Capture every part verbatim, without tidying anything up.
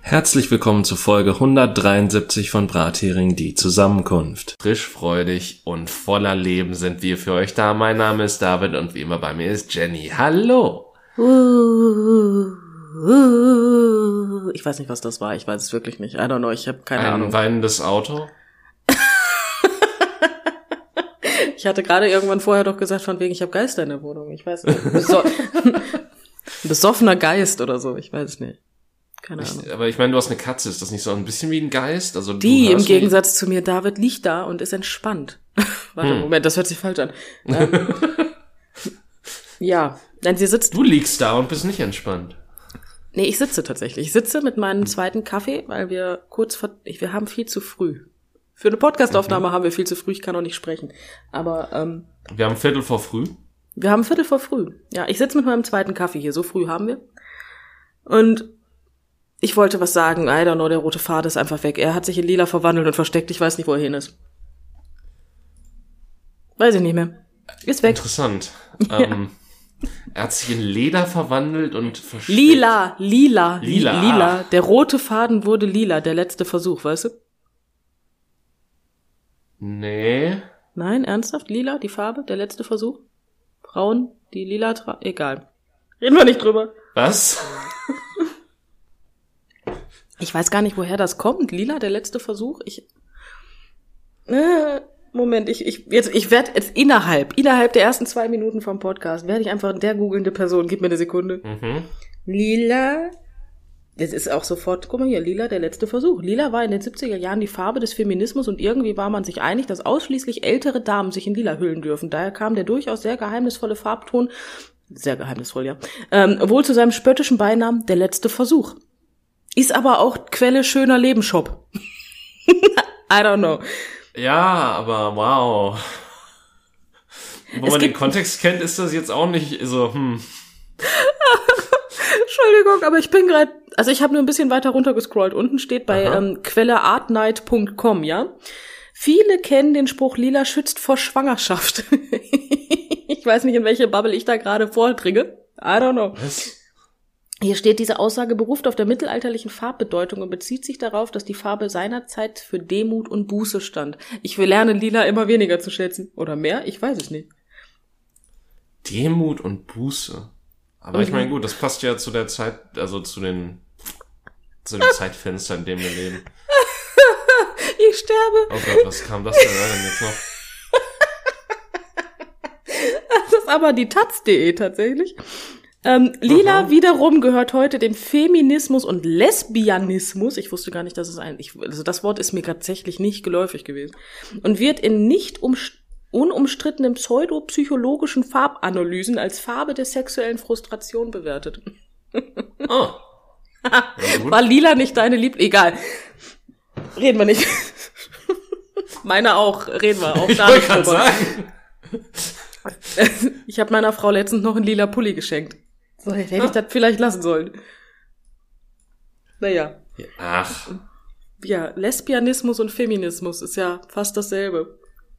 Herzlich willkommen zu Folge hundertdreiundsiebzig von Brathering, die Zusammenkunft. Frisch, freudig und voller Leben sind wir für euch da. Mein Name ist David und wie immer bei mir ist Jenny. Hallo! Ich weiß nicht, was das war. Ich weiß es wirklich nicht. I don't know. Ich habe keine Ein Ahnung. Ein weinendes Auto? Ich hatte gerade irgendwann vorher doch gesagt, von wegen, ich habe Geister in der Wohnung. Ich weiß nicht. Beso- Besoffener Geist oder so. Ich weiß es nicht. Keine Ahnung. Ich, aber ich meine, du hast eine Katze. Ist das nicht so ein bisschen wie ein Geist? Also Die du im hörst Gegensatz zu mir, David, liegt da und ist entspannt. Warte, Hm. Moment, das hört sich falsch an. Ähm, ja, denn sie sitzt... Du liegst da und bist nicht entspannt. Nee, ich sitze tatsächlich. Ich sitze mit meinem zweiten Kaffee, weil wir kurz vor... Ich, wir haben viel zu früh. Für eine Podcastaufnahme mhm. haben wir viel zu früh. Ich kann auch nicht sprechen. Aber ähm, wir haben Viertel vor früh. Wir haben Viertel vor früh. Ja, ich sitze mit meinem zweiten Kaffee hier. So früh haben wir. Und ich wollte was sagen. I don't know, der rote Faden ist einfach weg. Er hat sich in lila verwandelt und versteckt. Ich weiß nicht, wo er hin ist. Weiß ich nicht mehr. Ist weg. Interessant. Ja. Ähm, er hat sich in Leder verwandelt und versteckt. Lila, lila, lila. lila. Der rote Faden wurde lila. Der letzte Versuch, weißt du? Nee. Nein, ernsthaft? Lila, die Farbe, der letzte Versuch? Braun, die lila, tra- egal. Reden wir nicht drüber. Was? Ich weiß gar nicht, woher das kommt. Lila, der letzte Versuch? Ich, äh, Moment, ich, ich, jetzt, ich werde jetzt innerhalb, innerhalb der ersten zwei Minuten vom Podcast, werde ich einfach der googelnde Person, gib mir eine Sekunde. Mhm. Lila, das ist auch sofort, guck mal hier, lila, der letzte Versuch. Lila war in den siebziger Jahren die Farbe des Feminismus und irgendwie war man sich einig, dass ausschließlich ältere Damen sich in lila hüllen dürfen. Daher kam der durchaus sehr geheimnisvolle Farbton, sehr geheimnisvoll, ja, ähm, wohl zu seinem spöttischen Beinamen der letzte Versuch. Ist aber auch Quelle schöner Lebenshop. I don't know. Ja, aber wow. Wo Es man den gibt- Kontext kennt, ist das jetzt auch nicht so, hm. Entschuldigung, aber ich bin gerade, also ich habe nur ein bisschen weiter runter gescrollt. Unten steht bei ähm, quelle artnight punkt com, ja. Viele kennen den Spruch, lila schützt vor Schwangerschaft. Ich weiß nicht, in welche Bubble ich da gerade vordringe. I don't know. Was? Hier steht, diese Aussage beruft auf der mittelalterlichen Farbbedeutung und bezieht sich darauf, dass die Farbe seinerzeit für Demut und Buße stand. Ich will lernen, lila immer weniger zu schätzen. Oder mehr? Ich weiß es nicht. Demut und Buße. Aber Mhm. ich meine, gut, das passt ja zu der Zeit, also zu den, zu dem Zeitfenster, in dem wir leben. Ich sterbe. Oh Gott, was kam das denn denn jetzt noch? Das ist aber die taz punkt de tatsächlich. Ähm, lila Aha. wiederum gehört heute dem Feminismus und Lesbianismus. Ich wusste gar nicht, dass es ein, ich, also das Wort ist mir tatsächlich nicht geläufig gewesen. Und wird in nicht umst- unumstrittenen pseudopsychologischen Farbanalysen als Farbe der sexuellen Frustration bewertet. Oh. Ja, gut. War lila nicht deine Lieb... Egal. Reden wir nicht. Meine auch. Reden wir auch. Ich da wollte nicht gerade drüber. sagen. Ich habe meiner Frau letztens noch einen lila Pulli geschenkt. So, hätte ich das vielleicht lassen sollen. Naja. Ach, Ja, Lesbianismus und Feminismus ist ja fast dasselbe.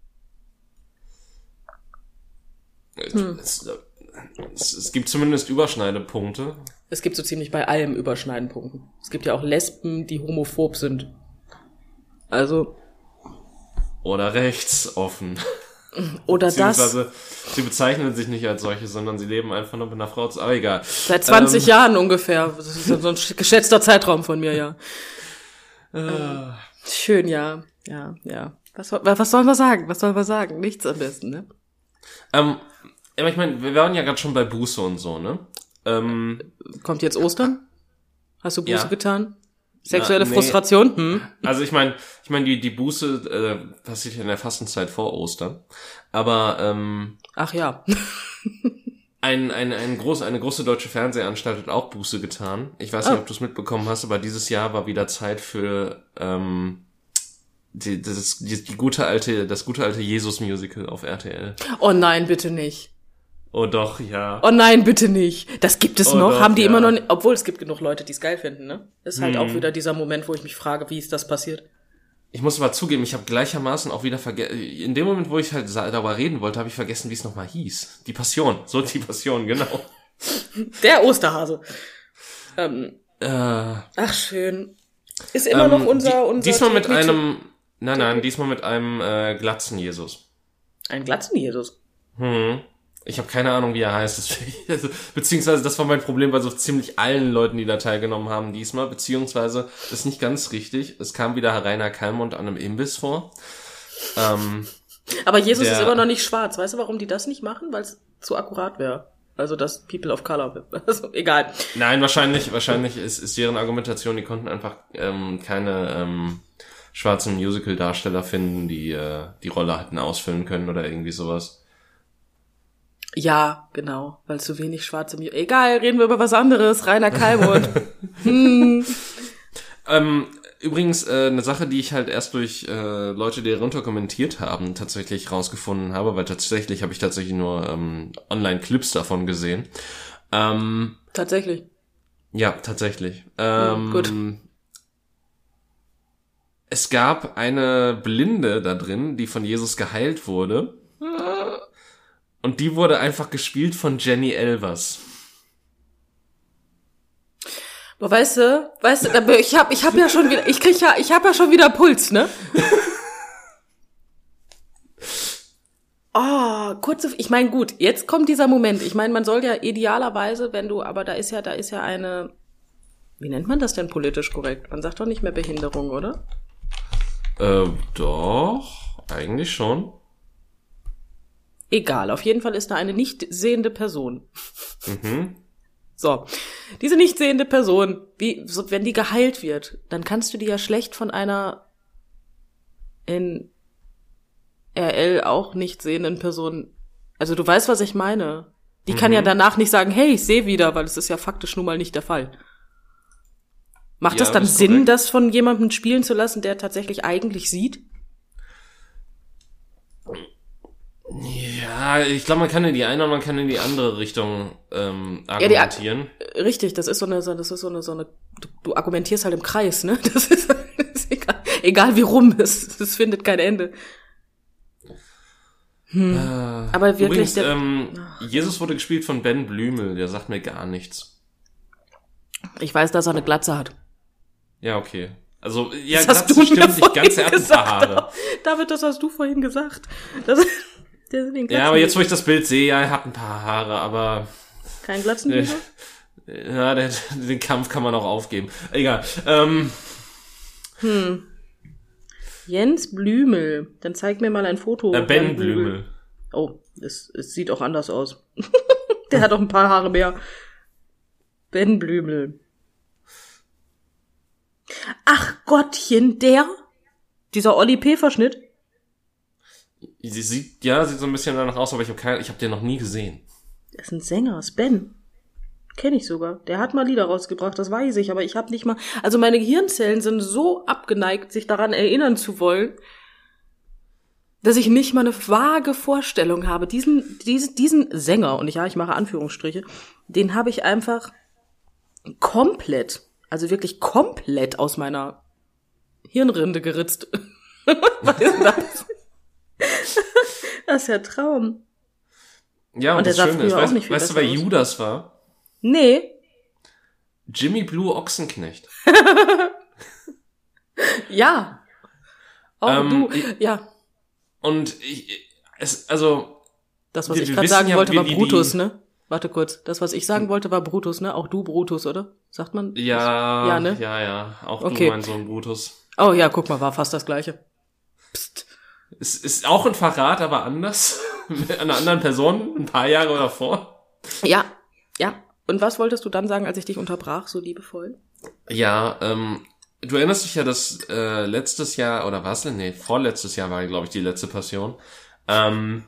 Hm. es, es, es gibt zumindest Überschneidepunkte. Es gibt so ziemlich bei allem Überschneidenpunkten. Es gibt ja auch Lesben, die homophob sind. Also, Oder rechtsoffen. oder das. Beziehungsweise, sie bezeichnen sich nicht als solche, sondern sie leben einfach nur mit einer Frau. Aber egal. Seit zwanzig Ähm, Jahren ungefähr. Das ist so ein geschätzter Zeitraum von mir, ja. Äh, Schön, ja. Ja, ja. Was, soll- was sollen wir sagen? Was sollen wir sagen? Nichts am besten, ne? ähm, aber ich meine, wir waren ja gerade schon bei Buße und so, ne? Ähm, Kommt jetzt Ostern? Hast du Buße Ja. getan? Sexuelle Na, nee. Frustration? Hm? Also ich meine, ich meine, die die Buße äh, passiert ja in der Fastenzeit vor Ostern, aber ähm, Ach ja. ein ein ein groß eine große deutsche Fernsehanstalt hat auch Buße getan. Ich weiß nicht, Oh. ob du es mitbekommen hast, aber dieses Jahr war wieder Zeit für ähm, die das die, die gute alte das gute alte Jesus Musical auf R T L. Oh nein, bitte nicht. Oh doch, ja. Oh nein, bitte nicht. Das gibt es Oh noch. doch, Haben die ja. immer noch nicht, obwohl es gibt genug Leute, die es geil finden, ne? Ist halt Hm. auch wieder dieser Moment, wo ich mich frage, wie ist das passiert? Ich muss aber zugeben, ich habe gleichermaßen auch wieder vergessen, in dem Moment, wo ich halt sa- darüber reden wollte, habe ich vergessen, wie es nochmal hieß. Die Passion, so die Passion, genau. Der Osterhase. Ähm, Äh, ach, schön. Ist immer ähm, noch unser... Die, unser diesmal mit einem... Nein, nein, diesmal mit einem äh, glatzen Jesus. Ein glatzen Jesus? Hm. Ich habe keine Ahnung, wie er heißt. Deswegen, also, beziehungsweise, das war mein Problem bei so ziemlich allen Leuten, die da teilgenommen haben diesmal. Beziehungsweise, ist nicht ganz richtig. Es kam wieder Rainer Kallmund an einem Imbiss vor. Ähm, Aber Jesus der, ist immer noch nicht schwarz. Weißt du, warum die das nicht machen? Weil es zu akkurat wäre. Also, dass People of Color... Also, egal. Nein, wahrscheinlich wahrscheinlich ist, ist deren Argumentation, die konnten einfach ähm, keine ähm, schwarzen Musical-Darsteller finden, die äh, die Rolle hätten ausfüllen können oder irgendwie sowas. Ja, genau, weil zu wenig schwarze Mu- Egal, reden wir über was anderes. Rainer Kallmund. hm. ähm, übrigens, äh, eine Sache, die ich halt erst durch äh, Leute, die darunter kommentiert haben, tatsächlich rausgefunden habe, weil tatsächlich habe ich tatsächlich nur ähm, Online-Clips davon gesehen. Ähm, tatsächlich? Ja, tatsächlich. Ähm, hm, gut. Es gab eine Blinde da drin, die von Jesus geheilt wurde. Und die wurde einfach gespielt von Jenny Elvers. Aber weißt du, weißt du, ich hab, ich hab ja schon wieder, ich krieg ja, ich hab ja schon wieder Puls, ne? Oh, kurze, ich meine, gut, jetzt kommt dieser Moment. Ich meine, man soll ja idealerweise, wenn du, aber da ist ja, da ist ja eine, wie nennt man das denn politisch korrekt? Man sagt doch nicht mehr Behinderung, oder? Äh, doch, eigentlich schon. Egal, auf jeden Fall ist da eine nicht sehende Person. Mhm. So, diese nicht sehende Person, wie, so, wenn die geheilt wird, dann kannst du die ja schlecht von einer in R L auch nicht sehenden Person, also du weißt, was ich meine. Die mhm. kann ja danach nicht sagen, hey, ich sehe wieder, weil es ist ja faktisch nun mal nicht der Fall. Macht ja, das dann das Sinn, korrekt. das von jemandem spielen zu lassen, der tatsächlich eigentlich sieht? Ja, ich glaube, man kann in die eine und man kann in die andere Richtung ähm, argumentieren. Ja, die, richtig, das ist so eine, das ist so eine, so eine, du, du argumentierst halt im Kreis, ne? Das ist, das ist egal, egal wie rum es, es findet kein Ende. Hm. Äh, Aber wirklich, übrigens, der, ähm, ach, Jesus wurde gespielt von Ben Blümel, der sagt mir gar nichts. Ich weiß, dass er eine Glatze hat. Ja, okay. Also, ja, das hast Glatze du stimmt nicht ganz, er hat ein gesagt, paar Haare. David, das hast du vorhin gesagt. Das, ja, aber jetzt, wo ich das Bild sehe, ja, er hat ein paar Haare, aber... Kein Glatzenbücher? Ja, der, den Kampf kann man auch aufgeben. Egal. Ähm. Hm. Jens Blümel. Dann zeig mir mal ein Foto. Äh, Ben Blümel. Oh, es, es sieht auch anders aus. Der hat auch ein paar Haare mehr. Ben Blümel. Ach Gottchen, der? Dieser Olli P-Verschnitt? Sie sieht, ja, sieht so ein bisschen danach aus, aber ich habe kein, ich habe den noch nie gesehen. Das ist ein Sänger, ist Ben. Kenn ich sogar. Der hat mal Lieder rausgebracht, das weiß ich, aber ich habe nicht mal, also meine Gehirnzellen sind so abgeneigt, sich daran erinnern zu wollen, dass ich nicht mal eine vage Vorstellung habe. Diesen, diesen, diesen Sänger, und ja, ich mache Anführungsstriche, den habe ich einfach komplett, also wirklich komplett aus meiner Hirnrinde geritzt. Was ist das? Das ist ja Traum. Ja, und, und das Schöne ist, weißt, weißt du, wer Judas war? Nee. Jimmy Blue Ochsenknecht. Ja. Oh, ähm, du, ich, ja. Und ich, es, also... Das, was wir, ich gerade sagen ja, wollte, war wie, Brutus, die, ne? Warte kurz. Das, was ich sagen wollte, war Brutus, ne? Auch du Brutus, oder? Sagt man? Ja, ja, ne? ja, ja. Auch okay. du, mein Sohn Brutus. Oh ja, guck mal, war fast das Gleiche. Psst. Es ist auch ein Verrat, aber anders. Mit einer anderen Person, ein paar Jahre davor. Ja, ja. Und was wolltest du dann sagen, als ich dich unterbrach, so liebevoll? Ja, ähm, du erinnerst dich ja, dass äh, letztes Jahr, oder was denn? Nee, vorletztes Jahr war, glaube ich, die letzte Passion. Ähm,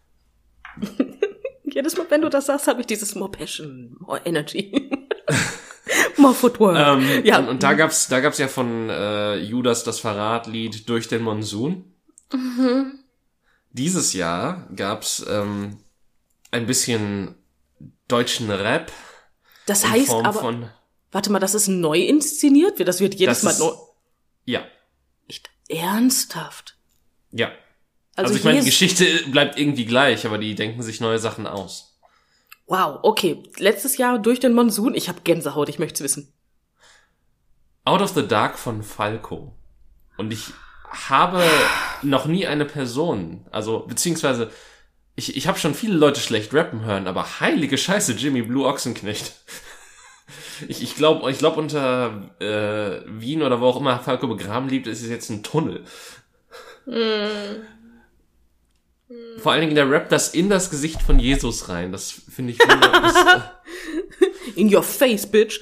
Jedes Mal, wenn du das sagst, habe ich dieses more Passion, more Energy, more Footwork. Ähm, ja. Und, und da gab's, da gab's ja von äh, Judas das Verratlied Durch den Monsun. Mhm. Dieses Jahr gab's ähm, ein bisschen deutschen Rap. Das heißt Form aber, von, warte mal, das ist neu inszeniert? Das wird jedes das Mal ist, neu. Ja. Nicht ernsthaft? Ja. Also, also ich meine, die Geschichte bleibt irgendwie gleich, aber die denken sich neue Sachen aus. Wow, okay. Letztes Jahr Durch den Monsun, ich habe Gänsehaut, ich möchte es wissen. Out of the Dark von Falco. Und ich habe noch nie eine Person, also beziehungsweise ich, ich habe schon viele Leute schlecht rappen hören, aber heilige Scheiße, Jimmy Blue Ochsenknecht. Ich, ich glaube, ich glaub, unter äh, Wien oder wo auch immer Falco begraben liegt, ist es jetzt ein Tunnel. Mm. Vor allen Dingen der Rap das in das Gesicht von Jesus rein. Das finde ich wunderbar. In your face, bitch.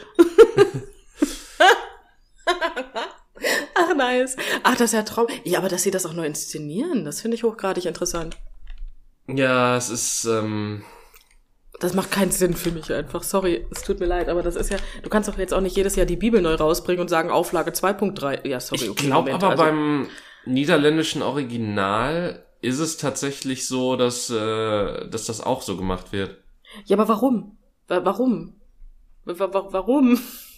Ach, nice. Ach, das ist ja Traum. Ja, aber dass sie das auch neu inszenieren, das finde ich hochgradig interessant. Ja, es ist, ähm... Das macht keinen Sinn für mich einfach. Sorry, es tut mir leid, aber das ist ja, du kannst doch jetzt auch nicht jedes Jahr die Bibel neu rausbringen und sagen Auflage zwei Punkt drei. Ja, sorry. Ich glaube aber also, beim niederländischen Original ist es tatsächlich so, dass, äh, dass das auch so gemacht wird. Ja, aber warum? Warum? Warum?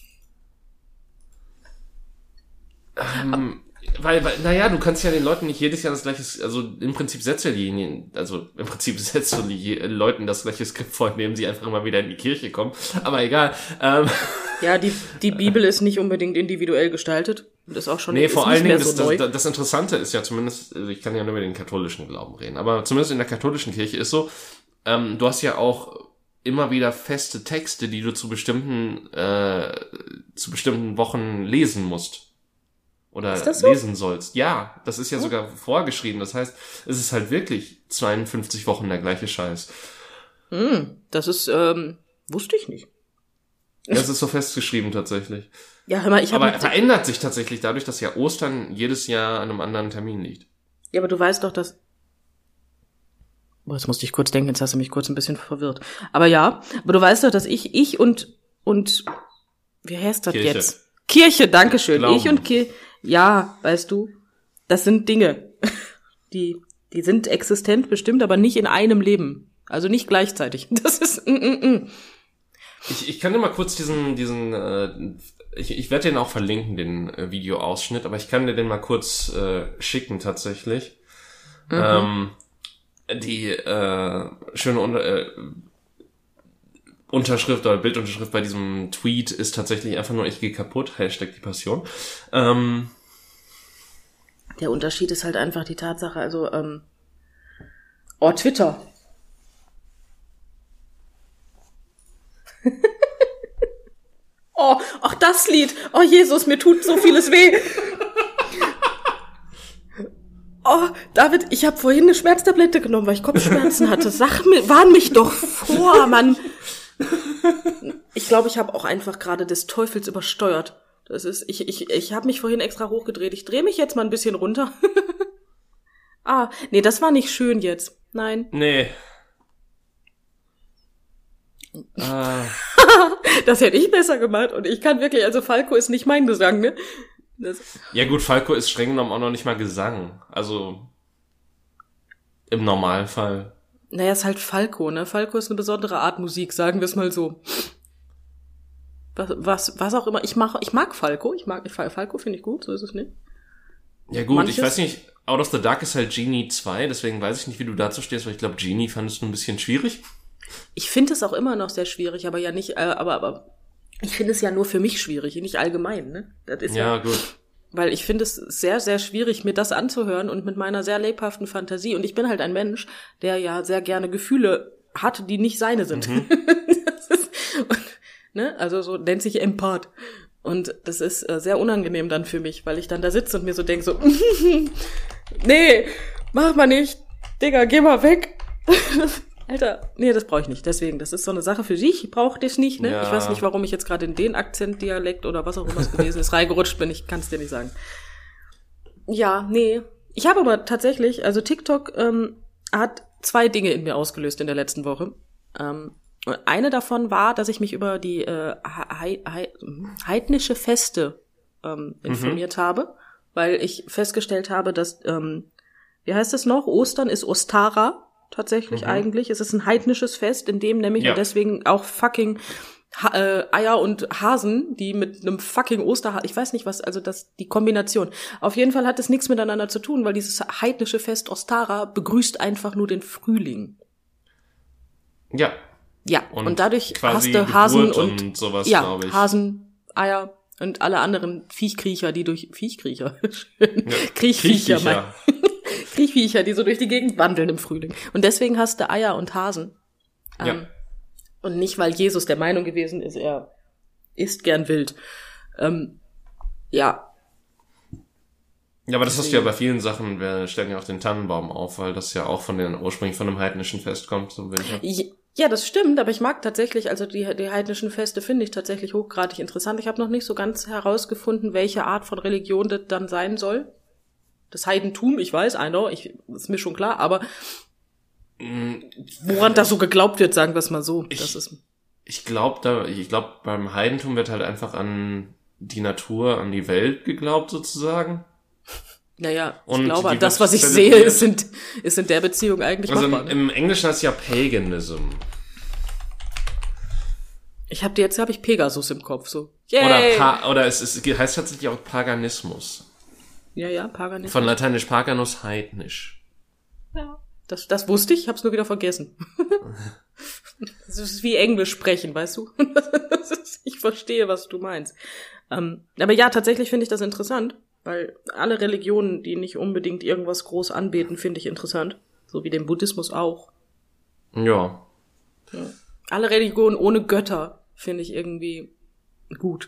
Ähm, weil, weil, naja, du kannst ja den Leuten nicht jedes Jahr das gleiche, also im Prinzip setzt ja die, also im Prinzip setzt du die Leuten das gleiche Skript vor, indem sie einfach immer wieder in die Kirche kommen, aber egal. Ähm. Ja, die, die Bibel ist nicht unbedingt individuell gestaltet. Das ist auch schon nee, ist vor allen Dingen, so das, das, das Interessante ist ja zumindest, also ich kann ja nur über den katholischen Glauben reden, aber zumindest in der katholischen Kirche ist so, ähm, du hast ja auch immer wieder feste Texte, die du zu bestimmten, äh, zu bestimmten Wochen lesen musst. Oder ist das so? lesen sollst. Ja, das ist ja oh. sogar vorgeschrieben. Das heißt, es ist halt wirklich zweiundfünfzig Wochen der gleiche Scheiß. Mm, das ist, ähm, wusste ich nicht. Das ist so festgeschrieben tatsächlich. Ja, hör mal, ich habe. Aber verändert sich tatsächlich dadurch, dass ja Ostern jedes Jahr an einem anderen Termin liegt. Ja, aber du weißt doch, dass... Boah, jetzt musste ich kurz denken, jetzt hast du mich kurz ein bisschen verwirrt. Aber ja, aber du weißt doch, dass ich, ich und, und, wie heißt das Kirche. jetzt? Kirche, dankeschön. Glauben. Ich und Kirche. Ja, weißt du, das sind Dinge, die, die sind existent bestimmt, aber nicht in einem Leben. Also nicht gleichzeitig. Das ist, mm, mm, mm. Ich, ich kann dir mal kurz diesen, diesen, äh, ich, ich werde den auch verlinken, den äh, Videoausschnitt, aber ich kann dir den mal kurz äh, schicken tatsächlich. Mhm. Ähm, die äh, schöne Unter- äh, Unterschrift oder Bildunterschrift bei diesem Tweet ist tatsächlich einfach nur ich gehe kaputt, Hashtag die Passion. Ähm, Der Unterschied ist halt einfach die Tatsache, also, ähm, oh, Twitter. oh, ach das Lied. Oh Jesus, mir tut so vieles weh. Oh, David, ich habe vorhin eine Schmerztablette genommen, weil ich Kopfschmerzen hatte. Sag mir, warn mich doch vor, Mann. Ich glaube, ich habe auch einfach gerade des Teufels übersteuert. Das ist, ich, ich, ich habe mich vorhin extra hochgedreht. Ich drehe mich jetzt mal ein bisschen runter. ah, nee, das war nicht schön jetzt. Nein. Nee. ah. Das hätte ich besser gemacht. Und ich kann wirklich, also Falco ist nicht mein Gesang, ne? Das ja gut, Falco ist streng genommen auch noch nicht mal Gesang. Also im Normalfall. Naja, ist halt Falco, ne? Falco ist eine besondere Art Musik, sagen wir es mal so. Was, was, was auch immer. Ich mag, ich mag Falco. Ich mag, ich, Falco finde ich gut, so ist es nicht. Ja gut, Manches, ich weiß nicht, Out of the Dark ist halt Genie zwei, deswegen weiß ich nicht, wie du dazu stehst, weil ich glaube, Genie fandest du ein bisschen schwierig. Ich finde es auch immer noch sehr schwierig, aber ja nicht, äh, aber, aber ich finde es ja nur für mich schwierig, nicht allgemein, ne? Das ist ja, ja gut. Weil ich finde es sehr, sehr schwierig, mir das anzuhören und mit meiner sehr lebhaften Fantasie. Und ich bin halt ein Mensch, der ja sehr gerne Gefühle hat, die nicht seine sind. Mhm. das ist, und, ne? Also so nennt sich Empath. Und das ist äh, sehr unangenehm dann für mich, weil ich dann da sitze und mir so denke so, nee, mach mal nicht. Digga, geh mal weg. Alter, nee, das brauche ich nicht. Deswegen, das ist so eine Sache für sich. Ich brauche das nicht, ne? Ja. Ich weiß nicht, warum ich jetzt gerade in den Akzentdialekt oder was auch immer es gewesen ist, reingerutscht bin. Ich kann es dir nicht sagen. Ja, nee. Ich habe aber tatsächlich, also TikTok ähm, hat zwei Dinge in mir ausgelöst in der letzten Woche. Ähm, eine davon war, dass ich mich über die äh, hei- hei- heidnische Feste ähm, informiert mhm. habe, weil ich festgestellt habe, dass, ähm, wie heißt es noch? Ostern ist Ostara. Tatsächlich mhm. eigentlich. Es ist ein heidnisches Fest, in dem nämlich ja. deswegen auch fucking ha- äh, Eier und Hasen, die mit einem fucking Osterhasen, ich weiß nicht was, also das die Kombination. Auf jeden Fall hat es nichts miteinander zu tun, weil dieses heidnische Fest Ostara begrüßt einfach nur den Frühling. Ja. Ja, und, und dadurch quasi hast du Hasen Geburt und, und sowas, ja, glaube ich. Hasen, Eier, Und alle anderen Viechkriecher, die durch... Viechkriecher? Schön. Ja, Kriechviecher. Kriechviecher. Kriechviecher, die so durch die Gegend wandeln im Frühling. Und deswegen hast du Eier und Hasen. Ähm, Ja. Und nicht, weil Jesus der Meinung gewesen ist, er isst gern wild. Ähm, ja, Ja, aber das hast du ja bei vielen Sachen, wir stellen ja auch den Tannenbaum auf, weil das ja auch von den ursprünglich von einem heidnischen Fest kommt zum Winter. Ja, das stimmt, aber ich mag tatsächlich, also die, die heidnischen Feste finde ich tatsächlich hochgradig interessant. Ich habe noch nicht so ganz herausgefunden, welche Art von Religion das dann sein soll. Das Heidentum, ich weiß, I know, ich, ist mir schon klar, aber woran das so geglaubt wird, sagen wir es mal so. Ich, das ist ich glaube, da, ich glaube, beim Heidentum wird halt einfach an die Natur, an die Welt geglaubt sozusagen. Naja, ich Und glaube, die das, wird was ich zelebriert. sehe, ist in, ist in der Beziehung eigentlich Also machbar. im, Ne? im Englischen heißt es ja Paganism. Ich habe jetzt habe ich Pegasus im Kopf, so. Yay! Oder, pa oder es, es heißt tatsächlich auch Paganismus. Ja, ja, Paganismus. Von lateinisch Paganus, heidnisch. Ja. Das, das wusste ich, ich habe es nur wieder vergessen. Das ist wie Englisch sprechen, weißt du? Ich verstehe, was du meinst. Ähm, aber ja, tatsächlich finde ich das interessant, weil alle Religionen, die nicht unbedingt irgendwas groß anbeten, finde ich interessant. So wie den Buddhismus auch. Ja. Ja. Alle Religionen ohne Götter finde ich irgendwie gut.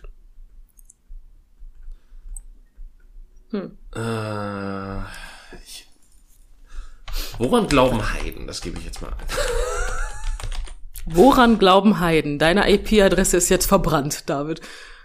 Hm. Äh, ich, woran glauben Heiden? Das gebe ich jetzt mal ein. Woran glauben Heiden? Deine I P-Adresse ist jetzt verbrannt, David.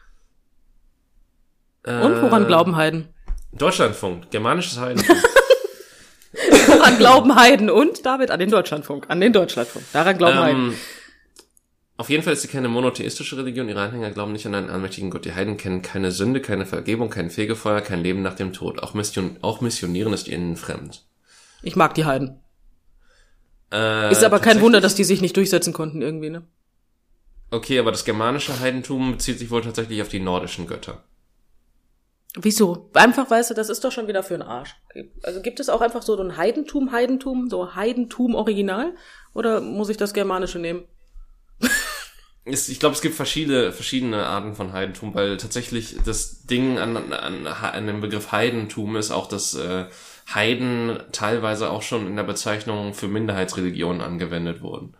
Und woran Äh, glauben Heiden? Deutschlandfunk, germanisches Heidentum. Woran glauben Heiden? Und, David, an den Deutschlandfunk. An den Deutschlandfunk. Daran glauben ähm, Heiden. Auf jeden Fall ist sie keine monotheistische Religion. Ihre Anhänger glauben nicht an einen allmächtigen Gott. Die Heiden kennen keine Sünde, keine Vergebung, kein Fegefeuer, kein Leben nach dem Tod. Auch, Mission, auch Missionieren ist ihnen fremd. Ich mag die Heiden. Äh, Ist aber kein Wunder, dass die sich nicht durchsetzen konnten irgendwie, ne? Okay, aber das germanische Heidentum bezieht sich wohl tatsächlich auf die nordischen Götter. Wieso? Einfach, weißt du, das ist doch schon wieder für den Arsch. Also gibt es auch einfach so ein Heidentum, Heidentum, so Heidentum Original? Oder muss ich das Germanische nehmen? Ich glaube, es gibt verschiedene, verschiedene Arten von Heidentum, weil tatsächlich das Ding an, an, an dem Begriff Heidentum ist auch, dass äh, Heiden teilweise auch schon in der Bezeichnung für Minderheitsreligionen angewendet wurden.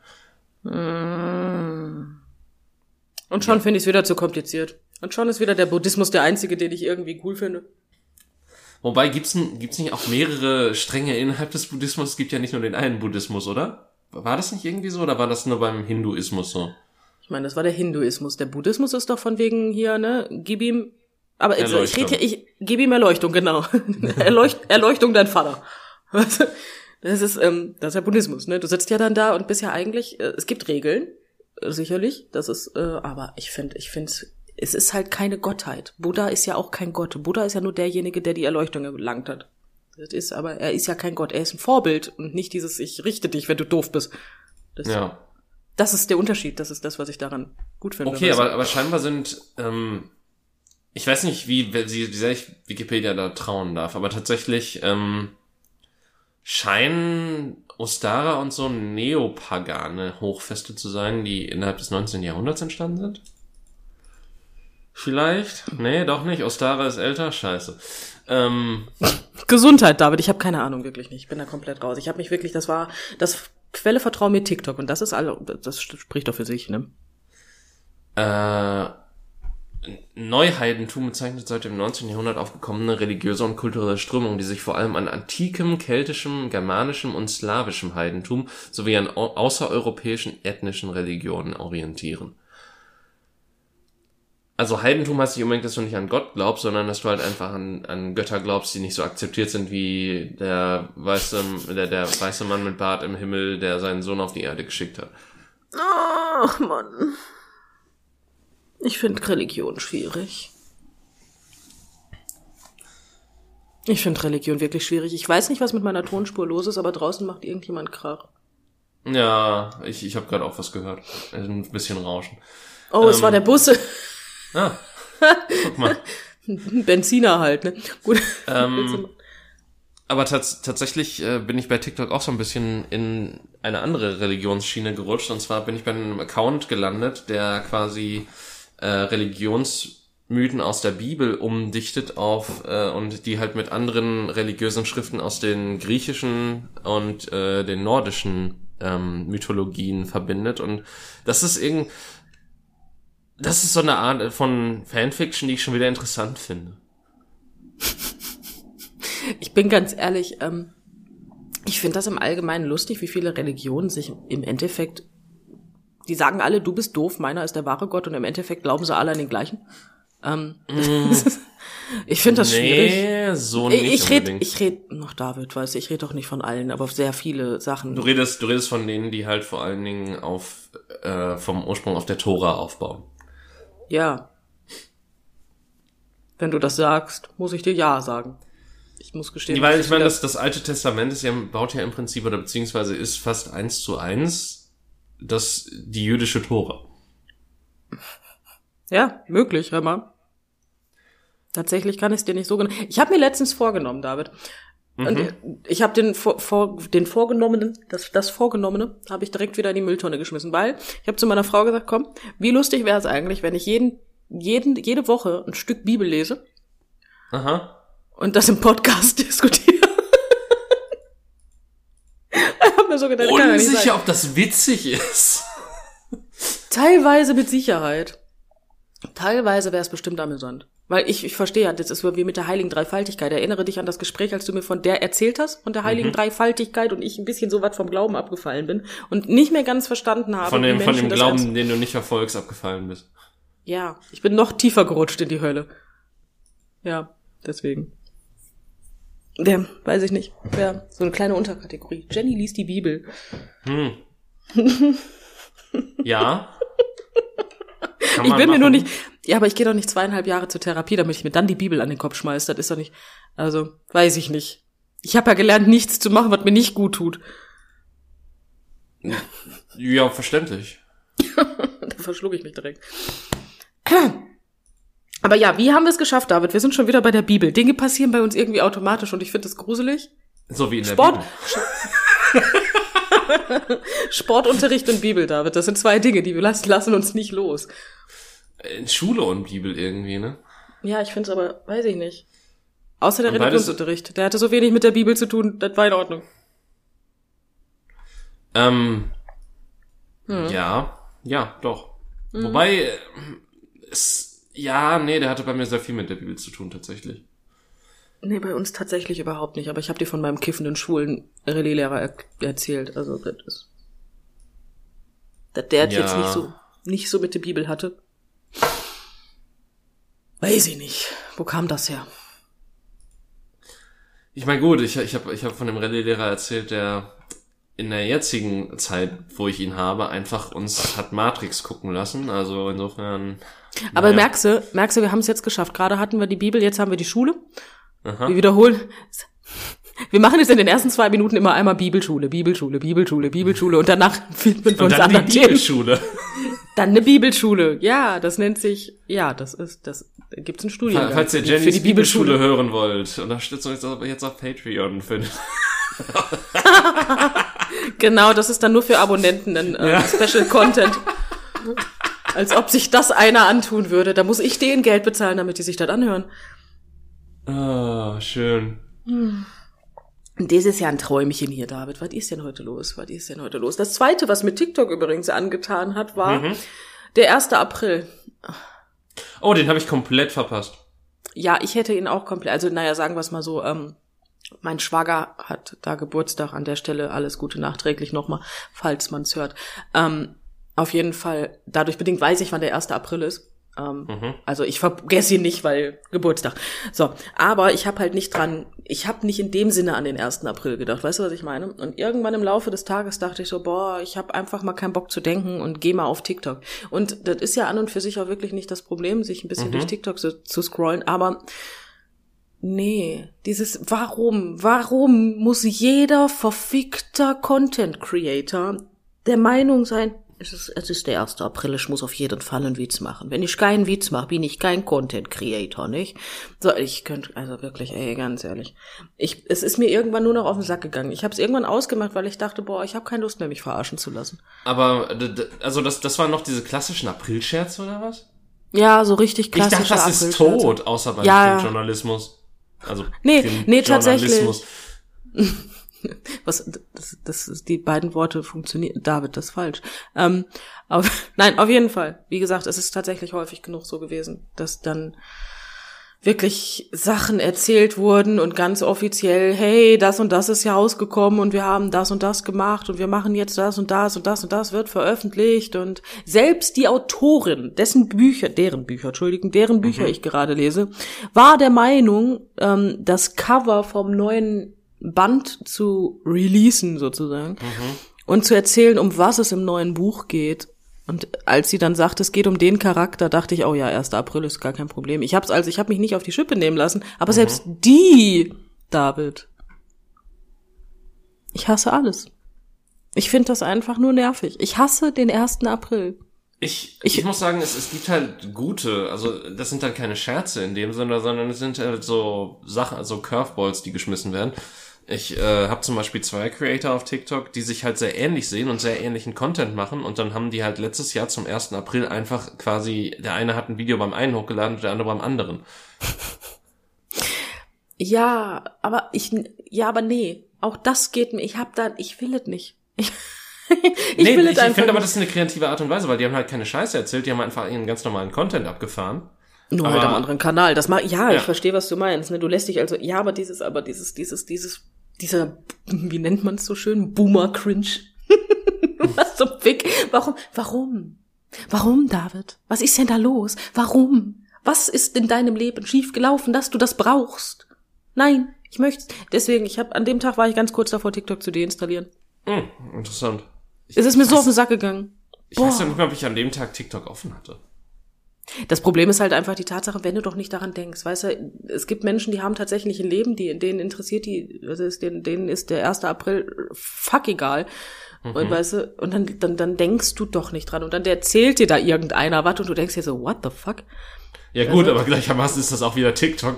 Und schon ja. finde ich es wieder zu kompliziert. Und schon ist wieder der Buddhismus der einzige, den ich irgendwie cool finde. Wobei, gibt's, gibt's nicht auch mehrere Stränge innerhalb des Buddhismus? Es gibt ja nicht nur den einen Buddhismus, oder? War das nicht irgendwie so, oder war das nur beim Hinduismus so? Ich meine, das war der Hinduismus. Der Buddhismus ist doch von wegen hier, ne, gib ihm, aber ich, ich rede hier, ich gib ihm Erleuchtung, genau. Erleucht, Erleuchtung dein Vater. Das ist, ähm, das ist der Buddhismus, ne? Du sitzt ja dann da und bist ja eigentlich, äh, es gibt Regeln, äh, sicherlich, das ist, äh, aber ich finde, ich finde, es ist halt keine Gottheit. Buddha ist ja auch kein Gott. Buddha ist ja nur derjenige, der die Erleuchtung erlangt hat. Das ist, aber er ist ja kein Gott. Er ist ein Vorbild und nicht dieses, ich richte dich, wenn du doof bist. Das, ja. Das ist der Unterschied. Das ist das, was ich daran gut finde. Okay, aber, aber scheinbar sind, ähm, ich weiß nicht, wie, wie sehr ich Wikipedia da trauen darf, aber tatsächlich, ähm, scheinen Ostara und so neopagane Hochfeste zu sein, die innerhalb des neunzehnten Jahrhunderts entstanden sind. Vielleicht? Nee, doch nicht. Ostara ist älter. Scheiße. Ähm, Gesundheit, David. Ich habe keine Ahnung, wirklich nicht. Ich bin da komplett raus. Ich habe mich wirklich, das war, das Quelle vertrauen mir TikTok und das ist alle, das spricht doch für sich, ne? Äh, Neuheidentum bezeichnet seit dem neunzehnten Jahrhundert aufgekommene religiöse und kulturelle Strömung, die sich vor allem an antikem, keltischem, germanischem und slawischem Heidentum sowie an außereuropäischen ethnischen Religionen orientieren. Also Heidentum heißt nicht unbedingt, dass du nicht an Gott glaubst, sondern dass du halt einfach an, an Götter glaubst, die nicht so akzeptiert sind wie der weiße, der, der weiße Mann mit Bart im Himmel, der seinen Sohn auf die Erde geschickt hat. Ach, Mann. Ich finde Religion schwierig. Ich finde Religion wirklich schwierig. Ich weiß nicht, was mit meiner Tonspur los ist, aber draußen macht irgendjemand Krach. Ja, ich, ich habe gerade auch was gehört. Ein bisschen Rauschen. Oh, ähm, es war der Busse. Ah, guck mal. Benziner halt, ne? Gut. Ähm, aber tats- tatsächlich äh, bin ich bei TikTok auch so ein bisschen in eine andere Religionsschiene gerutscht. Und zwar bin ich bei einem Account gelandet, der quasi äh, Religions, Mythen aus der Bibel umdichtet auf äh, und die halt mit anderen religiösen Schriften aus den griechischen und äh, den nordischen ähm, Mythologien verbindet. Und das ist irgend, das ist so eine Art von Fanfiction, die ich schon wieder interessant finde. Ich bin ganz ehrlich, ähm, ich finde das im Allgemeinen lustig, wie viele Religionen sich im Endeffekt, die sagen alle, du bist doof, meiner ist der wahre Gott, und im Endeffekt glauben sie alle an den gleichen. Ähm, mm. Ich finde das nee, schwierig. Nee, so nicht Ich rede, ich rede, noch David, weißt du, ich rede doch nicht von allen, aber sehr viele Sachen. Du redest, du redest von denen, die halt vor allen Dingen auf, äh, vom Ursprung auf der Tora aufbauen. Ja. Wenn du das sagst, muss ich dir ja sagen. Ich muss gestehen. Ja, weil ich meine, das, das Alte Testament ist ja, baut ja im Prinzip, oder beziehungsweise ist fast eins zu eins das, die jüdische Tora. Ja, möglich, hör mal. Tatsächlich kann ich es dir nicht so genau. Ich habe mir letztens vorgenommen, David. Mhm. Und ich habe den vor, vor, den vorgenommenen, das, das Vorgenommene, habe ich direkt wieder in die Mülltonne geschmissen, weil ich habe zu meiner Frau gesagt, komm, wie lustig wäre es eigentlich, wenn ich jeden, jeden, jede Woche ein Stück Bibel lese. Aha. Und das im Podcast diskutiere. Ich hab mir so gedacht, kann ja nicht sein. Unsicher, ob das witzig ist. Teilweise mit Sicherheit. Teilweise wäre es bestimmt amüsant. Weil ich, ich verstehe ja, das ist wie mit der heiligen Dreifaltigkeit. Erinnere dich an das Gespräch, als du mir von der erzählt hast, von der heiligen mhm. Dreifaltigkeit, und ich ein bisschen so weit vom Glauben abgefallen bin und nicht mehr ganz verstanden habe. Von dem, wie von dem Glauben, ernst- den du nicht verfolgst, abgefallen bist. Ja, ich bin noch tiefer gerutscht in die Hölle. Ja, deswegen. Ja, weiß ich nicht. Ja, so eine kleine Unterkategorie. Jenny liest die Bibel. Hm. Ja. Kann Ich man bin mir machen. nur nicht, ja, aber ich gehe doch nicht zweieinhalb Jahre zur Therapie, damit ich mir dann die Bibel an den Kopf schmeiße. Das ist doch nicht, also, weiß ich nicht. Ich habe ja gelernt, nichts zu machen, was mir nicht gut tut. Ja, verständlich. Da verschlug ich mich direkt. Aber ja, wie haben wir es geschafft, David? Wir sind schon wieder bei der Bibel. Dinge passieren bei uns irgendwie automatisch und ich finde das gruselig. So wie in der Sport. Bibel. Sportunterricht und Bibel, David. Das sind zwei Dinge, die wir lassen, lassen uns nicht los. In Schule und Bibel irgendwie, ne? Ja, ich finde es aber, weiß ich nicht. Außer der Und beides- Religionsunterricht. Der hatte so wenig mit der Bibel zu tun, das war in Ordnung. Ähm, Hm. ja, ja, doch. Mhm. Wobei, äh, es, ja, nee, der hatte bei mir sehr viel mit der Bibel zu tun, tatsächlich. Nee, bei uns tatsächlich überhaupt nicht. Aber ich habe dir von meinem kiffenden schwulen Rallye-Lehrer er- erzählt. Also das ist, dass der Ja. jetzt nicht so nicht so mit der Bibel hatte. Weiß ich nicht. Wo kam das her? Ich meine, gut, ich, ich habe ich hab von dem Rallye-Lehrer erzählt, der in der jetzigen Zeit, wo ich ihn habe, einfach uns hat Matrix gucken lassen. Also insofern. Aber naja. merkst du, merkst du, wir haben es jetzt geschafft. Gerade hatten wir die Bibel, jetzt haben wir die Schule. Aha. Wir wiederholen. Wir machen jetzt in den ersten zwei Minuten immer einmal Bibelschule, Bibelschule, Bibelschule, Bibelschule und danach finden wir Und uns dann anderen die Themen. Bibelschule. Dann eine Bibelschule. Ja, das nennt sich, ja, das ist, das gibt's einen Studiengang. Falls ihr für Jennys die Bibelschule Bibelschule. hören wollt, unterstützt uns jetzt auf Patreon. Für Genau, das ist dann nur für Abonnenten ein äh, Ja. Special Content. Als ob sich das einer antun würde. Da muss ich denen Geld bezahlen, damit die sich das anhören. Ah, schön. Und das ist ja ein Träumchen hier, David. Was ist denn heute los? Was ist denn heute los? Das Zweite, was mir TikTok übrigens angetan hat, war Mhm. der erste April. Oh, den habe ich komplett verpasst. Ja, ich hätte ihn auch komplett, also naja, sagen wir es mal so, ähm, mein Schwager hat da Geburtstag, an der Stelle alles Gute nachträglich nochmal, falls man es hört. Ähm, auf jeden Fall, dadurch bedingt weiß ich, wann der erste April ist. Ähm, Mhm. Also ich vergesse ihn nicht, weil Geburtstag. So, aber ich habe halt nicht dran, ich habe nicht in dem Sinne an den ersten April gedacht, weißt du, was ich meine? Und irgendwann im Laufe des Tages dachte ich so, boah, ich habe einfach mal keinen Bock zu denken und geh mal auf TikTok. Und das ist ja an und für sich auch wirklich nicht das Problem, sich ein bisschen Mhm. durch TikTok zu, zu scrollen, aber nee, dieses warum, warum muss jeder verfickter Content Creator der Meinung sein, es ist, es ist der erste April, ich muss auf jeden Fall einen Witz machen. Wenn ich keinen Witz mache, bin ich kein Content Creator, nicht? So, ich könnte, also wirklich, ey, ganz ehrlich. Ich, es ist mir irgendwann nur noch auf den Sack gegangen. Ich habe es irgendwann ausgemacht, weil ich dachte, boah, ich habe keine Lust mehr, mich verarschen zu lassen. Aber, d- d- also das, das waren noch diese klassischen Aprilscherze oder was? Ja, so richtig klassischer Ich dachte, das ist Aprilscherze. tot, außer beim Ja. Filmjournalismus. Also Nee, dem nee, tatsächlich. Journalismus. Was, das, das ist, die beiden Worte funktionieren. David, das ist falsch. Ähm, aber, nein, auf jeden Fall. Wie gesagt, es ist tatsächlich häufig genug so gewesen, dass dann wirklich Sachen erzählt wurden und ganz offiziell, hey, das und das ist ja rausgekommen und wir haben das und das gemacht und wir machen jetzt das und das und das und das wird veröffentlicht und selbst die Autorin, dessen Bücher, deren Bücher, Entschuldigung, deren Bücher Mhm. ich gerade lese, war der Meinung, ähm, das Cover vom neuen Band zu releasen sozusagen Mhm. und zu erzählen, um was es im neuen Buch geht. Und als sie dann sagt, es geht um den Charakter, dachte ich, oh ja, erster April ist gar kein Problem. Ich hab's also, ich habe mich nicht auf die Schippe nehmen lassen, aber Mhm. selbst die, David, ich hasse alles. Ich finde das einfach nur nervig. Ich hasse den ersten April. Ich, ich, Ich- muss sagen, es, es gibt halt gute, also das sind dann keine Scherze in dem Sinne, sondern es sind halt so Sachen, also Curveballs, die geschmissen werden. Ich äh, habe zum Beispiel zwei Creator auf TikTok, die sich halt sehr ähnlich sehen und sehr ähnlichen Content machen und dann haben die halt letztes Jahr zum ersten April einfach quasi, der eine hat ein Video beim einen hochgeladen und der andere beim anderen. Ja, aber ich, ja, aber nee, auch das geht mir, ich hab da, ich will es nicht. Ich, ich nee, will es ich, ich einfach finde aber, nicht. das ist eine kreative Art und Weise, weil die haben halt keine Scheiße erzählt, die haben einfach ihren ganz normalen Content abgefahren. Nur aber- halt am anderen Kanal. Das mag, ja, Ja. ich verstehe, was du meinst. Ne? Du lässt dich also, ja, aber dieses, aber dieses, dieses, dieses, dieser, wie nennt man es so schön? Boomer-Cringe. Was zum Fick? Warum, warum? Warum, David? Was ist denn da los? Warum? Was ist in deinem Leben schief gelaufen, dass du das brauchst? Nein, ich möchte, deswegen, ich habe, an dem Tag war ich ganz kurz davor, TikTok zu deinstallieren. Hm, interessant. Ich, Es ist mir so weiß- auf den Sack gegangen. Ich weiß Boah. ja nicht mehr, ob ich an dem Tag TikTok offen hatte. Das Problem ist halt einfach die Tatsache, wenn du doch nicht daran denkst. Weißt du, es gibt Menschen, die haben tatsächlich ein Leben, die, denen interessiert die, also ist, denen, denen ist der erste April fuck egal. Mhm. Und weißt du, und dann, dann, dann denkst du doch nicht dran. Und dann erzählt dir da irgendeiner was und du denkst dir so, what the fuck? Ja gut, Also- aber gleichermaßen ist das auch wieder TikTok.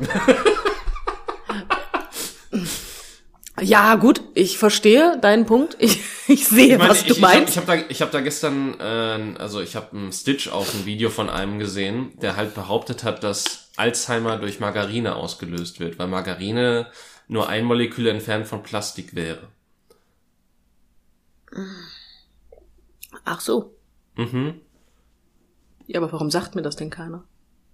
Ja, gut, ich verstehe deinen Punkt. Ich, ich sehe, Ich meine, was ich, du ich habe meinst. ich hab da, ich hab da gestern, äh, also ich habe einen Stitch auf ein Video von einem gesehen, der halt behauptet hat, dass Alzheimer durch Margarine ausgelöst wird, weil Margarine nur ein Molekül entfernt von Plastik wäre. Ach so. Mhm. Ja, aber warum sagt mir das denn keiner?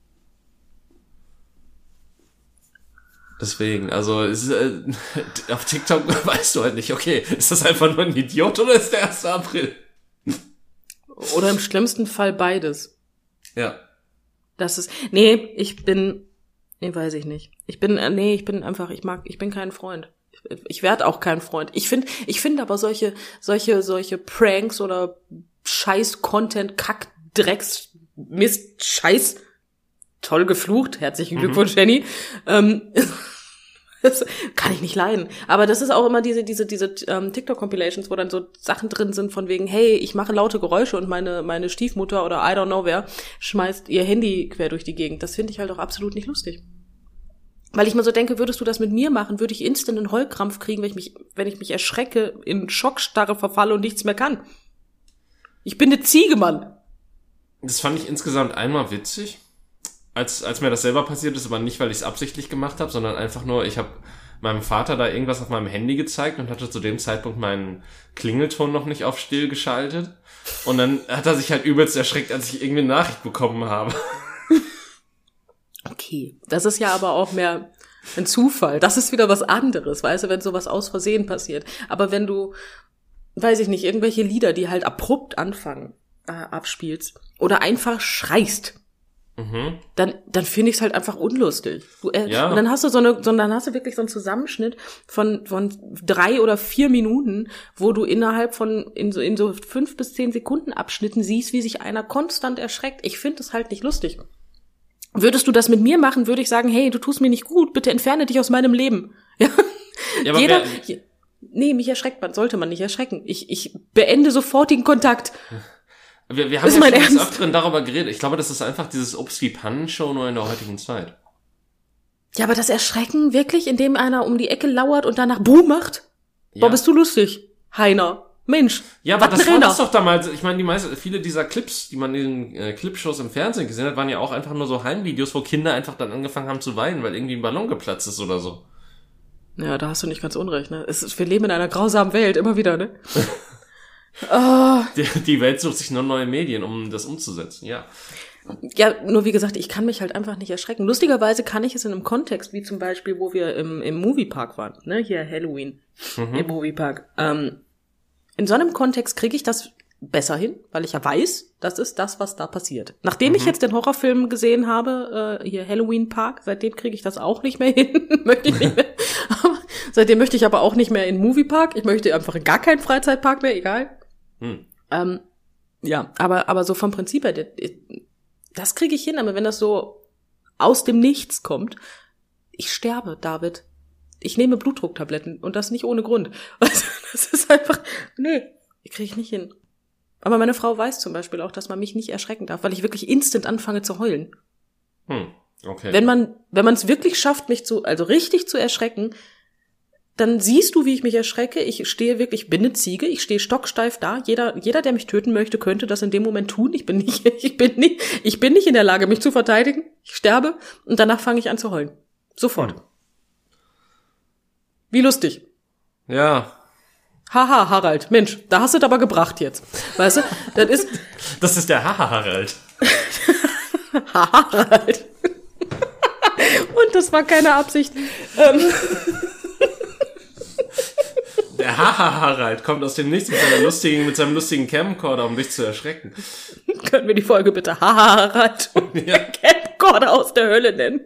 Deswegen, also es, äh, auf TikTok weißt du halt nicht, okay, ist das einfach nur ein Idiot oder ist der erste April? Oder im schlimmsten Fall beides. Ja. Das ist, nee, ich bin, nee, weiß ich nicht. Ich bin, äh, nee, ich bin einfach, ich mag, ich bin kein Freund. Ich, ich werde auch kein Freund. Ich finde, ich finde aber solche, solche, solche Pranks oder Scheiß-Content, Kack, Drecks, Mist, Scheiß, toll geflucht, herzlichen Glückwunsch, Jenny, ähm, das kann ich nicht leiden. Aber das ist auch immer diese, diese, diese ähm, TikTok-Compilations, wo dann so Sachen drin sind von wegen, hey, ich mache laute Geräusche und meine, meine Stiefmutter oder I don't know wer schmeißt ihr Handy quer durch die Gegend. Das finde ich halt auch absolut nicht lustig. Weil ich mir so denke, würdest du das mit mir machen, würde ich instant einen Heulkrampf kriegen, wenn ich mich, wenn ich mich erschrecke, in Schockstarre verfalle und nichts mehr kann. Ich bin eine Ziege, Mann. Das fand ich insgesamt einmal witzig, als als mir das selber passiert ist, aber nicht, weil ich es absichtlich gemacht habe, sondern einfach nur, ich habe meinem Vater da irgendwas auf meinem Handy gezeigt und hatte zu dem Zeitpunkt meinen Klingelton noch nicht auf still geschaltet. Und dann hat er sich halt übelst erschreckt, als ich irgendwie eine Nachricht bekommen habe. Okay, das ist ja aber auch mehr ein Zufall. Das ist wieder was anderes, weißt du, wenn sowas aus Versehen passiert. Aber wenn du, weiß ich nicht, irgendwelche Lieder, die halt abrupt anfangen, äh, abspielst oder einfach schreist, Mhm. dann dann finde ich es halt einfach unlustig. Du, äh, Ja. Und dann hast du so eine, so, dann hast du wirklich so einen Zusammenschnitt von von drei oder vier Minuten, wo du innerhalb von in so in so fünf bis zehn Sekunden Abschnitten siehst, wie sich einer konstant erschreckt. Ich finde das halt nicht lustig. Würdest du das mit mir machen, würde ich sagen, hey, du tust mir nicht gut, bitte entferne dich aus meinem Leben. Ja, Ja, aber jeder. wer- je- Nee, mich erschreckt man, sollte man nicht erschrecken. Ich ich beende sofortigen Kontakt. Wir, wir haben Ist ja mein schon des Ernst. Öfteren darüber geredet. Ich glaube, das ist einfach dieses Ups-die-Pannen-Show nur in der heutigen Zeit. Ja, aber das Erschrecken wirklich, indem einer um die Ecke lauert und danach Boom macht? Ja. Boah, bist du lustig, Heiner. Mensch, Ja, aber was das ein war Renner. das doch damals. Ich meine, die meisten, viele dieser Clips, die man in den äh, Clipshows im Fernsehen gesehen hat, waren ja auch einfach nur so Heimvideos, wo Kinder einfach dann angefangen haben zu weinen, weil irgendwie ein Ballon geplatzt ist oder so. Ja, da hast du nicht ganz unrecht, ne? Es ist, wir leben in einer grausamen Welt, immer wieder, ne? oh. Die, die Welt sucht sich nur neue Medien, um das umzusetzen, ja. Ja, nur wie gesagt, ich kann mich halt einfach nicht erschrecken. Lustigerweise kann ich es in einem Kontext, wie zum Beispiel, wo wir im, im Moviepark waren, ne? Hier Halloween mhm. im Moviepark. Ähm, in so einem Kontext kriege ich das besser hin, weil ich ja weiß, das ist das, was da passiert. Nachdem mhm. ich jetzt den Horrorfilm gesehen habe, äh, hier Halloween Park, seitdem kriege ich das auch nicht mehr hin. möchte ich nicht mehr. Aber seitdem möchte ich aber auch nicht mehr in Moviepark. Ich möchte einfach in gar keinen Freizeitpark mehr, egal. Hm. Ähm, ja, aber aber so vom Prinzip her, das kriege ich hin. Aber wenn das so aus dem Nichts kommt, ich sterbe, David. Ich nehme Blutdrucktabletten und das nicht ohne Grund. Also, das ist einfach, nee, ich kriege ich nicht hin. Aber meine Frau weiß zum Beispiel auch, dass man mich nicht erschrecken darf, weil ich wirklich instant anfange zu heulen. Hm, okay. Wenn man, wenn man es wirklich schafft, mich zu, also richtig zu erschrecken, dann siehst du, wie ich mich erschrecke. Ich stehe wirklich, ich bin eine Ziege, ich stehe stocksteif da. Jeder, jeder, der mich töten möchte, könnte das in dem Moment tun. Ich bin nicht, ich bin nicht, ich bin nicht in der Lage, mich zu verteidigen. Ich sterbe und danach fange ich an zu heulen. Sofort. Hm. Wie lustig. Ja. Haha, Harald. Mensch, da hast du es aber gebracht jetzt. Weißt du, das ist... Das ist der Haha, Harald. Haha, Harald. Und das war keine Absicht. Ähm. Der Haha, Harald kommt aus dem Nichts mit seiner lustigen, mit seinem lustigen Camcorder, um dich zu erschrecken. Können wir die Folge bitte Haha, Harald und ja. Camcorder aus der Hölle nennen?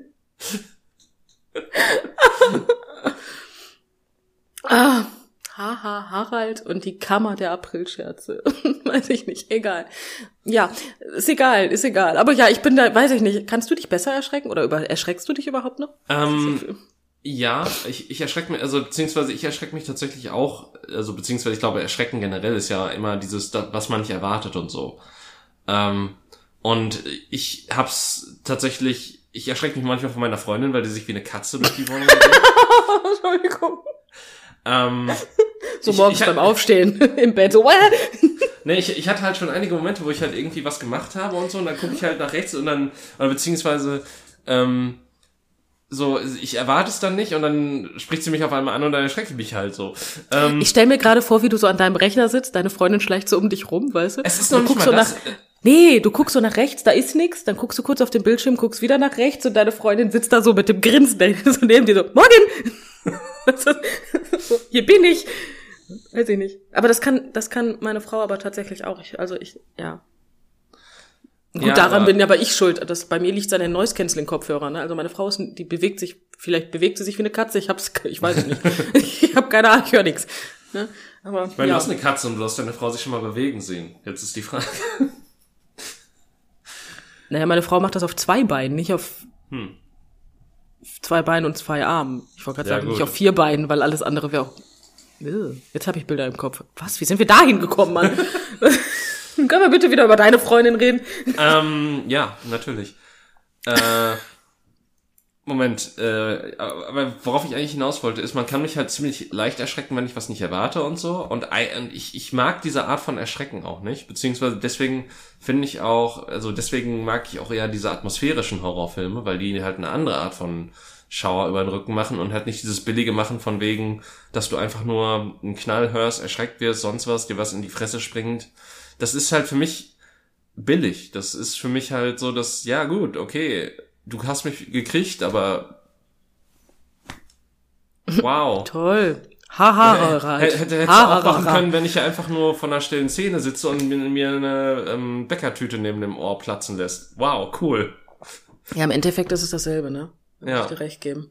ah, Haha, Harald und die Kammer der Aprilscherze. Weiß ich nicht, egal. Ja, ist egal, ist egal. Aber ja, ich bin da, weiß ich nicht, kannst du dich besser erschrecken oder über, erschreckst du dich überhaupt noch? Ähm, ja, ich, ich erschrecke mich, also beziehungsweise ich erschrecke mich tatsächlich auch, also beziehungsweise ich glaube, Erschrecken generell ist ja immer dieses, was man nicht erwartet und so. Ähm, und ich hab's tatsächlich, ich erschrecke mich manchmal von meiner Freundin, weil die sich wie eine Katze durch die Wohnung bewegt. Entschuldigung. Ähm, so morgens ich, ich, beim Aufstehen im Bett, so, nee, ich, ich hatte halt schon einige Momente, wo ich halt irgendwie was gemacht habe und so, und dann gucke ich halt nach rechts und dann, oder beziehungsweise, ähm, so, ich erwarte es dann nicht und dann spricht sie mich auf einmal an und dann erschrecke ich mich halt so. Ähm, ich stell mir gerade vor, wie du so an deinem Rechner sitzt, deine Freundin schleicht so um dich rum, weißt du? Es ist noch nicht mal so das. Nach, nee, du guckst so nach rechts, da ist nix, dann guckst du kurz auf den Bildschirm, guckst wieder nach rechts und deine Freundin sitzt da so mit dem Grinsen so neben dir so, Morgen! so, hier bin ich. Weiß ich nicht. Aber das kann, das kann meine Frau aber tatsächlich auch. Ich, also ich, ja. Gut, ja, daran aber bin aber ich schuld. Das, bei mir liegt es an den Noise-Canceling-Kopfhörern. Ne? Also meine Frau ist, die bewegt sich, vielleicht bewegt sie sich wie eine Katze. Ich hab's, ich weiß es nicht. ich habe keine Ahnung, ich höre nichts. Ne? Aber ich meine, ja. Du hast eine Katze und du hast deine Frau sich schon mal bewegen sehen. Jetzt ist die Frage. Naja, meine Frau macht das auf zwei Beinen, nicht auf hm. zwei Beinen und zwei Armen. Ich wollte gerade ja, sagen, gut. nicht auf vier Beinen, weil alles andere wäre auch... Jetzt habe ich Bilder im Kopf. Was? Wie sind wir dahin gekommen, Mann? Können wir bitte wieder über deine Freundin reden? Ähm, ja, natürlich. Äh, Moment, äh, aber worauf ich eigentlich hinaus wollte, ist, man kann mich halt ziemlich leicht erschrecken, wenn ich was nicht erwarte und so. Und ich, ich mag diese Art von Erschrecken auch nicht. Beziehungsweise deswegen finde ich auch, also deswegen mag ich auch eher diese atmosphärischen Horrorfilme, weil die halt eine andere Art von Schauer über den Rücken machen und halt nicht dieses billige Machen von wegen, dass du einfach nur einen Knall hörst, erschreckt wirst, sonst was, dir was in die Fresse springt. Das ist halt für mich billig. Das ist für mich halt so, dass, ja gut, okay, du hast mich gekriegt, aber wow. Toll. Haha, Hätte, hätte, hätte auch machen können, wenn ich ja einfach nur von einer stillen Szene sitze und mir eine ähm, Bäckertüte neben dem Ohr platzen lässt. Wow, cool. Ja, im Endeffekt ist es dasselbe, ne? Ja. Muss ich dir recht geben.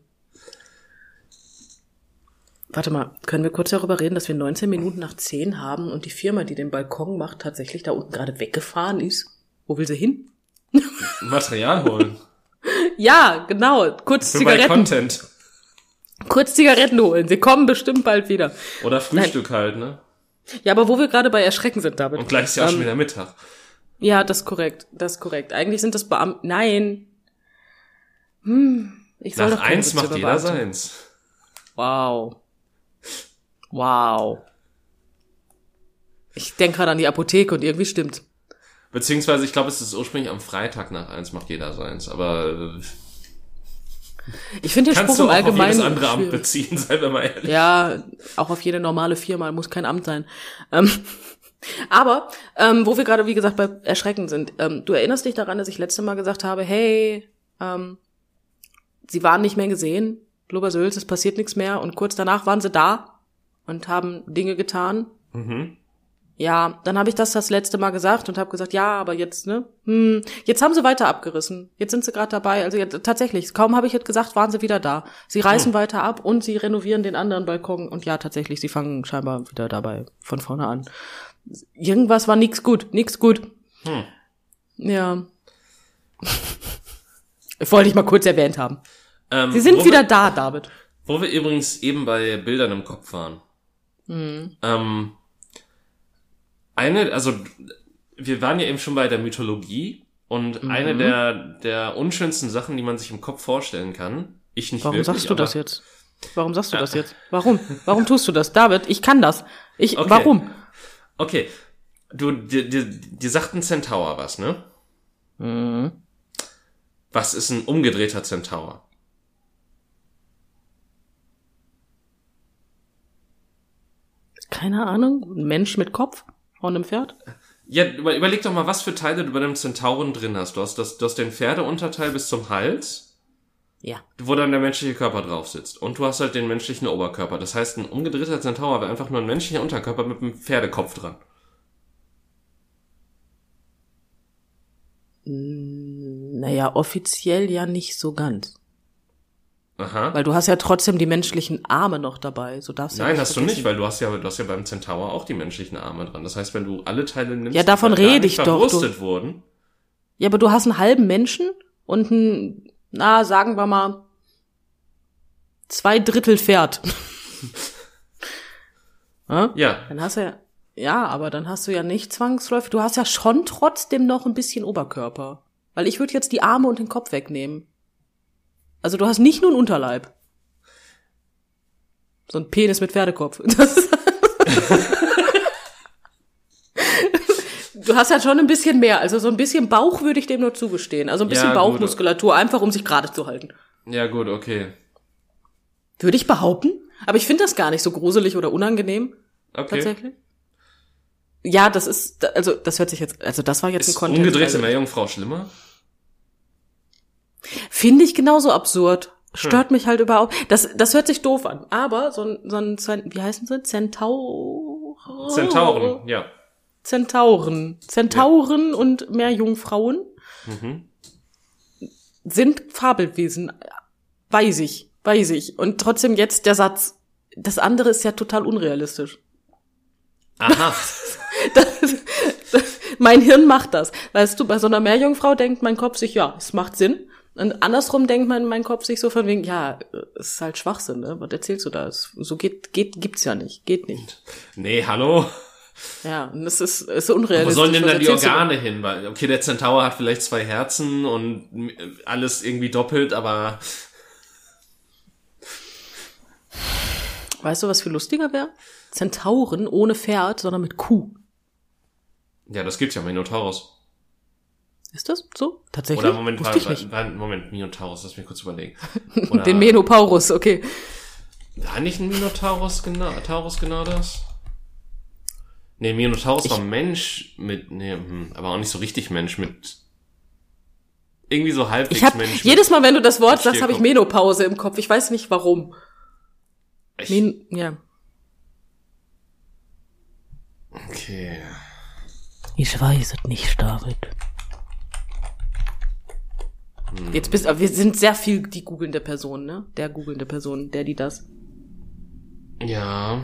Warte mal, können wir kurz darüber reden, dass wir neunzehn Minuten nach zehn haben und die Firma, die den Balkon macht, tatsächlich da unten gerade weggefahren ist? Wo will sie hin? Material holen. Ja, genau. Kurz Für Zigaretten. Content. Kurz Zigaretten holen. Sie kommen bestimmt bald wieder. Oder Frühstück Nein. halt, ne? Ja, aber wo wir gerade bei Erschrecken sind, David. Und gleich ist ja auch ähm, schon wieder Mittag. Ja, das ist korrekt. Das ist korrekt. Eigentlich sind das Beamten. Nein. Hm. Ich soll Nach doch eins macht jeder seins. Wow. Wow. Ich denke gerade an die Apotheke und irgendwie stimmt's. Beziehungsweise, ich glaube, es ist ursprünglich am Freitag nach eins, macht jeder seins, aber ich finde den kannst Spruch du im auch auf Allgemeinen jedes andere Amt schwierig. beziehen, seien wir mal ehrlich. Ja, auch auf jede normale Firma, muss kein Amt sein. Ähm, aber, ähm, wo wir gerade, wie gesagt, bei Erschrecken sind, ähm, du erinnerst dich daran, dass ich letztes Mal gesagt habe, hey, ähm, sie waren nicht mehr gesehen, Blubbersülz, es passiert nichts mehr, und kurz danach waren sie da und haben Dinge getan. Mhm. Ja, dann habe ich das das letzte Mal gesagt und habe gesagt, ja, aber jetzt, ne, hm, jetzt haben sie weiter abgerissen. Jetzt sind sie gerade dabei. Also jetzt, tatsächlich, kaum habe ich jetzt gesagt, waren sie wieder da. Sie reißen hm. weiter ab und sie renovieren den anderen Balkon. Und ja, tatsächlich, sie fangen scheinbar wieder dabei von vorne an. Irgendwas war nix gut, nix gut. Hm. Ja. Ich wollte ich mal kurz erwähnt haben. Ähm, sie sind wieder wir, da, David. Wo wir übrigens eben bei Bildern im Kopf waren. Hm. Ähm, Eine, also wir waren ja eben schon bei der Mythologie und mhm. eine der der unschönsten Sachen, die man sich im Kopf vorstellen kann, ich nicht Warum wirklich. Warum sagst du aber, das jetzt? Warum sagst du das jetzt? Warum? Warum tust du das? David, ich kann das. Ich, okay. Warum? Okay, du, dir, dir, dir sagt ein Zentaur was, ne? Mhm. Was ist ein umgedrehter Zentaur? Keine Ahnung, ein Mensch mit Kopf? Und einem Pferd? Ja, überleg doch mal, was für Teile du bei dem Zentauren drin hast. Du hast, das, du hast den Pferdeunterteil bis zum Hals, ja, wo dann der menschliche Körper drauf sitzt. Und du hast halt den menschlichen Oberkörper. Das heißt, ein umgedrehter Zentaur wäre einfach nur ein menschlicher Unterkörper mit einem Pferdekopf dran. Naja, offiziell ja nicht so ganz. Aha. Weil du hast ja trotzdem die menschlichen Arme noch dabei. So darfst du Nein, ja hast du nicht, weil du hast ja, du hast ja beim Zentaur auch die menschlichen Arme dran. Das heißt, wenn du alle Teile nimmst, ja, davon die rede ich doch. verwurstet wurden. Ja, aber du hast einen halben Menschen und ein, na, sagen wir mal, zwei Drittel Pferd. ja? Ja. Dann hast du ja, ja, aber dann hast du ja nicht zwangsläufig, du hast ja schon trotzdem noch ein bisschen Oberkörper. Weil ich würde jetzt die Arme und den Kopf wegnehmen. Also du hast nicht nur einen Unterleib. So ein Penis mit Pferdekopf. Das du hast halt schon ein bisschen mehr. Also so ein bisschen Bauch würde ich dem nur zugestehen. Also ein bisschen ja, Bauchmuskulatur, einfach um sich gerade zu halten. Ja, gut, okay. Würde ich behaupten. Aber ich finde das gar nicht so gruselig oder unangenehm. Okay. Tatsächlich. Ja, das ist, also das hört sich jetzt, also das war jetzt ist ein Content. Umgedrehte Meerjungfrau schlimmer? Finde ich genauso absurd. Stört hm. mich halt überhaupt. Das, das hört sich doof an. Aber so ein, so ein, wie heißen sie? Zentauren? Zentauren, ja. Zentauren. Zentauren ja. und Meerjungfrauen mhm. sind Fabelwesen. Weiß ich, weiß ich. Und trotzdem jetzt der Satz. Das andere ist ja total unrealistisch. Aha. das, das, mein Hirn macht das. Weißt du, bei so einer Meerjungfrau denkt mein Kopf sich, ja, es macht Sinn. Und andersrum denkt man mein Kopf sich so von wegen, ja, es ist halt Schwachsinn, ne? Was erzählst du da? So geht, geht, gibt's ja nicht. Geht nicht. Nee, hallo? Ja, und das ist, ist unrealistisch. Wo sollen denn dann die Organe hin? Weil, okay, der Zentaur hat vielleicht zwei Herzen und alles irgendwie doppelt, aber... Weißt du, was viel lustiger wäre? Zentauren ohne Pferd, sondern mit Kuh. Ja, das gibt's ja, Minotaurus. Ist das so? Tatsächlich? Oder Moment, Wusste ich nicht. war, war, Moment, Minotaurus, lass mich kurz überlegen. Oder den Menopaurus, okay. War nicht ein Minotaurus genau, Taurus genau das? Nee, Minotaurus ich, war Mensch mit, nee, hm, aber auch nicht so richtig Mensch mit, irgendwie so halbwegs ich hab, Mensch. Jedes Mal, wenn du das Wort sagst, habe ich Menopause im Kopf. Ich weiß nicht, warum. Ich, Men, ja. Okay. Ich weiß es nicht, David. Hm. Jetzt bist, aber wir sind sehr viel die googelnde Person, ne? Der googelnde Person, der, die das. Ja.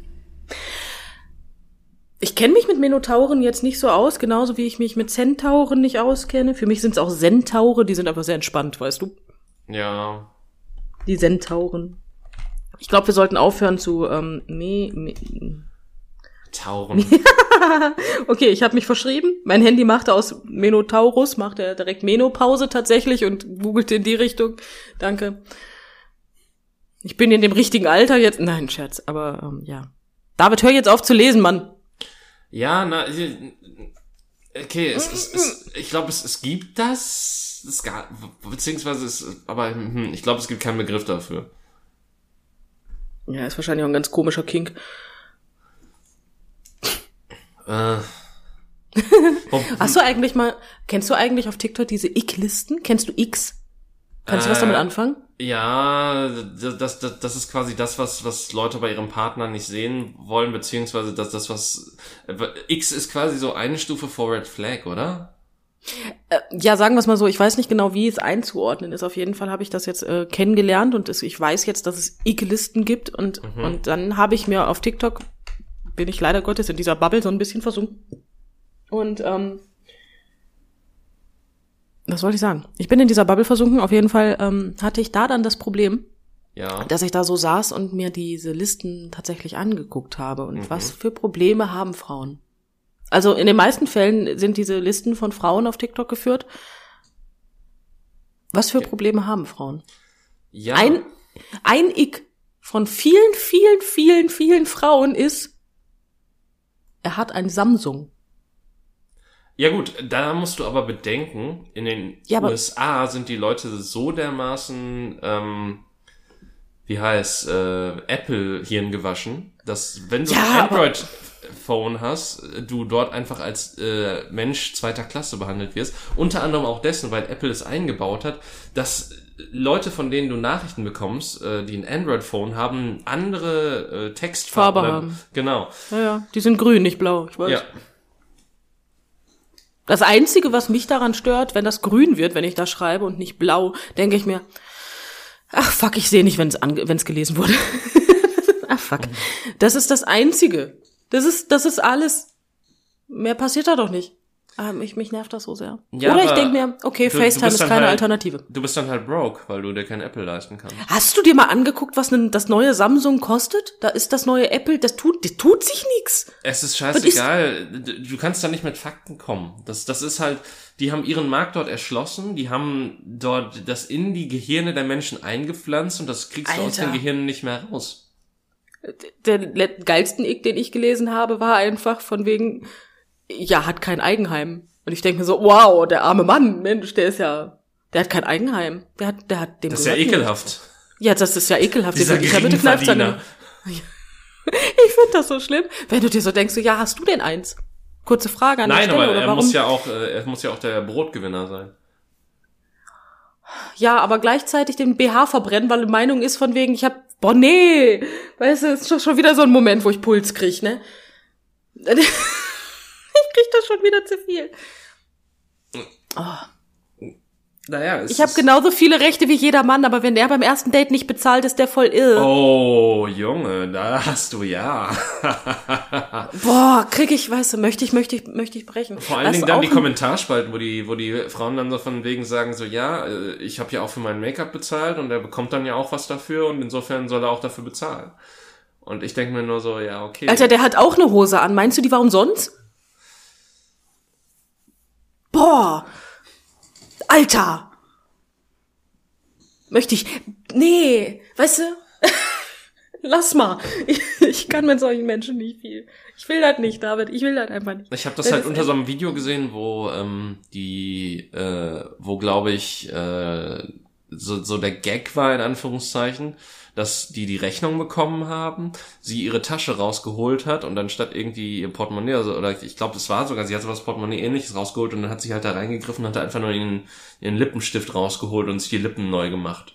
Ich kenne mich mit Minotauren jetzt nicht so aus, genauso wie ich mich mit Zentauren nicht auskenne. Für mich sind es auch Centaure, die sind einfach sehr entspannt, weißt du? Ja. Die Zentauren. Ich glaube, wir sollten aufhören zu ähm, me, me, Tauren. Okay, ich habe mich verschrieben. Mein Handy machte aus Menotaurus, machte er direkt Menopause tatsächlich und googelte in die Richtung. Danke. Ich bin in dem richtigen Alter jetzt. Nein, Scherz, aber ähm, ja. David, hör jetzt auf zu lesen, Mann. Ja, na, okay, es, es, es, ich glaube, es, es gibt das, es gab, beziehungsweise es, aber hm, ich glaube, es gibt keinen Begriff dafür. Ja, ist wahrscheinlich auch ein ganz komischer Kink. Äh. Hast du eigentlich mal, kennst du eigentlich auf TikTok diese Ick-Listen? Kennst du X? Kannst du was damit anfangen? Ja, das, das, das ist quasi das, was, was Leute bei ihrem Partner nicht sehen wollen, beziehungsweise das, das, was, X ist quasi so eine Stufe vor Red Flag, oder? Äh, ja, sagen wir es mal so, ich weiß nicht genau, wie es einzuordnen ist. Auf jeden Fall habe ich das jetzt äh, kennengelernt und es, ich weiß jetzt, dass es Ick-Listen gibt und, mhm. und dann habe ich mir auf TikTok, bin ich leider Gottes in dieser Bubble so ein bisschen versunken. Und, ähm, was wollte ich sagen? Ich bin in dieser Bubble versunken. Auf jeden Fall ähm, hatte ich da dann das Problem, ja. dass ich da so saß und mir diese Listen tatsächlich angeguckt habe. Und mhm. was für Probleme haben Frauen? Also in den meisten Fällen sind diese Listen von Frauen auf TikTok geführt. Was für Probleme haben Frauen? Ja. Ein, ein Ick von vielen, vielen, vielen, vielen Frauen ist, er hat ein Samsung. Ja gut, da musst du aber bedenken, in den ja, U S A sind die Leute so dermaßen, ähm, wie heißt, äh, Apple Hirn gewaschen, dass wenn du ja, ein Android-Phone hast, du dort einfach als äh, Mensch zweiter Klasse behandelt wirst. Unter anderem auch dessen, weil Apple es eingebaut hat, dass Leute, von denen du Nachrichten bekommst, äh, die ein Android-Phone haben, andere äh, Textfarben Farbe haben. Genau. Ja, ja, die sind grün, nicht blau, ich weiß. Ja. Das Einzige, was mich daran stört, wenn das grün wird, wenn ich das schreibe und nicht blau, denke ich mir, ach fuck, ich sehe nicht, wenn es ange- wenn es gelesen wurde. Ach fuck. Das ist das Einzige. Das ist das ist alles. Mehr passiert da doch nicht. Ah, mich, mich nervt das so sehr. Ja, oder ich denke mir, okay, du, FaceTime du ist keine halt, Alternative. Du bist dann halt broke, weil du dir kein Apple leisten kannst. Hast du dir mal angeguckt, was denn das neue Samsung kostet? Da ist das neue Apple, das tut, das tut sich nichts. Es ist scheißegal. Du kannst da nicht mit Fakten kommen. Das, das ist halt, die haben ihren Markt dort erschlossen, die haben dort das in die Gehirne der Menschen eingepflanzt und das kriegst Alter. du aus den Gehirnen nicht mehr raus. Der geilsten Ick, den ich gelesen habe, war einfach von wegen, ja, hat kein Eigenheim. Und ich denke mir so, wow, der arme Mann, Mensch, der ist ja, der hat kein Eigenheim. Der hat, der hat dem Das ist ja ekelhaft. Nicht. Ja, das ist ja ekelhaft. Dieser Geringverdiener. Ich finde das so schlimm. Wenn du dir so denkst, so, ja, hast du denn eins? Kurze Frage an Nein, der Stelle. aber oder er warum? muss ja auch, er muss ja auch der Brotgewinner sein. Ja, aber gleichzeitig den B H verbrennen, weil die Meinung ist von wegen, ich hab, boah, nee. Weißt du, ist schon wieder so ein Moment, wo ich Puls krieg, ne? Ich krieg das schon wieder zu viel. Oh. Naja, es ich habe genauso viele Rechte wie jeder Mann, aber wenn der beim ersten Date nicht bezahlt, ist der voll irre. Oh, Junge, da hast du ja. Boah, krieg ich, weißt du, möchte ich, möchte ich, möchte ich brechen. Vor allen Dingen dann die Kommentarspalten, wo die, wo die Frauen dann so von wegen sagen so, ja, ich habe ja auch für mein Make-up bezahlt und er bekommt dann ja auch was dafür und insofern soll er auch dafür bezahlen. Und ich denke mir nur so, ja, okay. Alter, der hat auch eine Hose an. Meinst du, die war umsonst? Boah. Alter. Möchte ich. Nee. Weißt du? Lass mal. Ich, ich kann mit solchen Menschen nicht viel. Ich will das nicht, David. Ich will das einfach nicht. Ich habe das, das halt unter so einem Video gesehen, wo ähm, die, äh, wo glaube ich, äh, so, so der Gag war, in Anführungszeichen, dass die die Rechnung bekommen haben, sie ihre Tasche rausgeholt hat und dann statt irgendwie ihr Portemonnaie, also, oder ich glaube, das war sogar, sie hat so was Portemonnaie ähnliches rausgeholt und dann hat sie halt da reingegriffen und hat einfach nur ihren, ihren Lippenstift rausgeholt und sich die Lippen neu gemacht.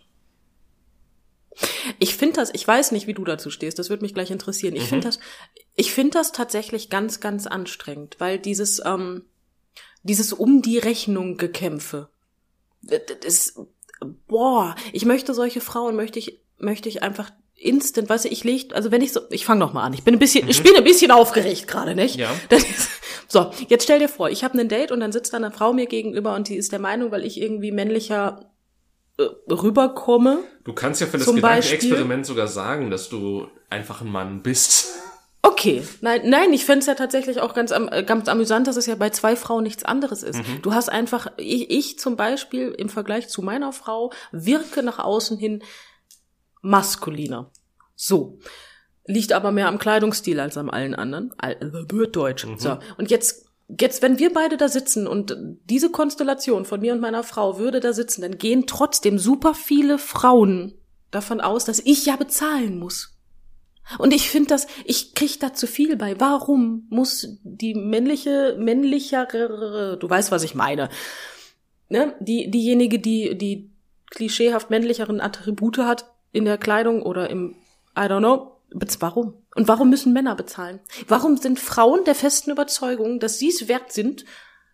Ich finde das, ich weiß nicht, wie du dazu stehst, das würde mich gleich interessieren. Ich mhm. finde das, ich finde das tatsächlich ganz, ganz anstrengend, weil dieses, ähm, dieses um die Rechnung gekämpfe, das, boah, ich möchte solche Frauen, möchte ich, möchte ich einfach instant, weißt du, ich leg, also wenn ich so, ich fange noch mal an, ich bin ein bisschen, mhm. ich bin ein bisschen aufgeregt gerade, nicht? Ja. Das ist, so, jetzt stell dir vor, ich habe ein Date und dann sitzt da eine Frau mir gegenüber und die ist der Meinung, weil ich irgendwie männlicher äh, rüberkomme. Du kannst ja für das Gedankenexperiment sogar sagen, dass du einfach ein Mann bist. Okay, nein, nein, ich fänd's ja tatsächlich auch ganz, ganz amüsant, dass es ja bei zwei Frauen nichts anderes ist. Mhm. Du hast einfach, ich, ich zum Beispiel im Vergleich zu meiner Frau wirke nach außen hin maskuliner. So. liegt aber mehr am Kleidungsstil als am allen anderen. Deutsch. Mhm. So. Und jetzt, jetzt, wenn wir beide da sitzen und diese Konstellation von mir und meiner Frau würde da sitzen, dann gehen trotzdem super viele Frauen davon aus, dass ich ja bezahlen muss. Und ich finde das, ich krieg da zu viel bei. Warum muss die männliche, männlichere, du weißt, was ich meine, ne? Die, diejenige, die, die klischeehaft männlicheren Attribute hat in der Kleidung oder im, I don't know, warum? Und warum müssen Männer bezahlen? Warum sind Frauen der festen Überzeugung, dass sie es wert sind,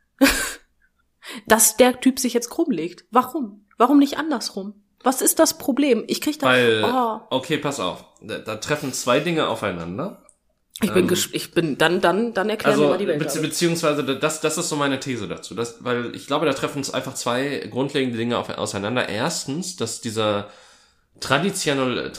dass der Typ sich jetzt krumm legt? Warum? Warum nicht andersrum? Was ist das Problem? Ich krieg da... Weil, oh. okay, pass auf. Da, da treffen zwei Dinge aufeinander. Ich bin, ähm, ges- ich bin, dann, dann, dann erklären also, wir mal die Welt. Be- beziehungsweise, das, das ist so meine These dazu. Das, weil ich glaube, da treffen uns einfach zwei grundlegende Dinge auf, auseinander. Erstens, dass dieser traditionelle,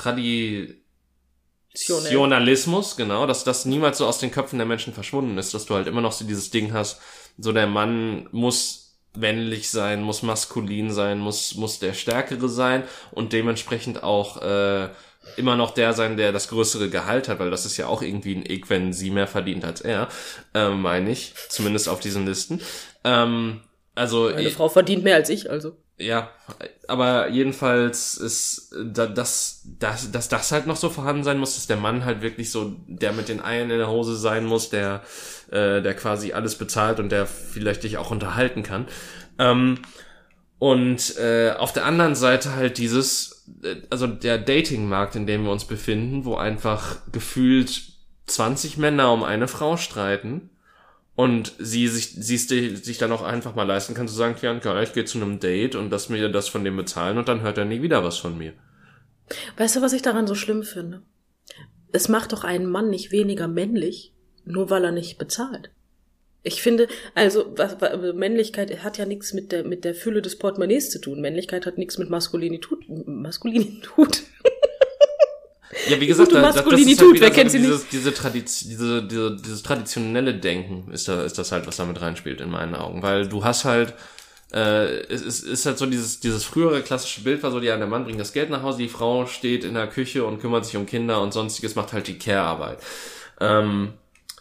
Traditionalismus, genau, dass das niemals so aus den Köpfen der Menschen verschwunden ist, dass du halt immer noch so dieses Ding hast, so der Mann muss männlich sein, muss maskulin sein, muss muss der Stärkere sein und dementsprechend auch äh, immer noch der sein, der das größere Gehalt hat, weil das ist ja auch irgendwie ein Ick, wenn sie mehr verdient als er, äh, meine ich, zumindest auf diesen Listen. Ähm, also Meine Frau verdient mehr als ich, also. Ja, aber jedenfalls ist da, das, das, dass das halt noch so vorhanden sein muss, dass der Mann halt wirklich so der mit den Eiern in der Hose sein muss, der äh, der quasi alles bezahlt und der vielleicht dich auch unterhalten kann. Ähm, und äh, auf der anderen Seite halt dieses, äh, also der Datingmarkt, in dem wir uns befinden, wo einfach gefühlt zwanzig Männer um eine Frau streiten. Und sie sich, sie sich dann auch einfach mal leisten kann zu sagen, Bianca, ich gehe zu einem Date und lass mir das von dem bezahlen und dann hört er nie wieder was von mir. Weißt du, was ich daran so schlimm finde? Es macht doch einen Mann nicht weniger männlich, nur weil er nicht bezahlt. Ich finde, also was, was, Männlichkeit hat ja nichts mit der mit der Fülle des Portemonnaies zu tun. Männlichkeit hat nichts mit Maskulinität. Maskulinität. Ja, wie gesagt, da, das ist halt wieder wer kennt so sie dieses, nicht? diese Tradiz- diese, diese, dieses traditionelle Denken ist da, ist das halt, was da mit reinspielt in meinen Augen, weil du hast halt, äh, es ist, ist halt so dieses, dieses frühere klassische Bild war so, ja, der Mann bringt das Geld nach Hause, die Frau steht in der Küche und kümmert sich um Kinder und sonstiges, macht halt die Care-Arbeit. Ähm,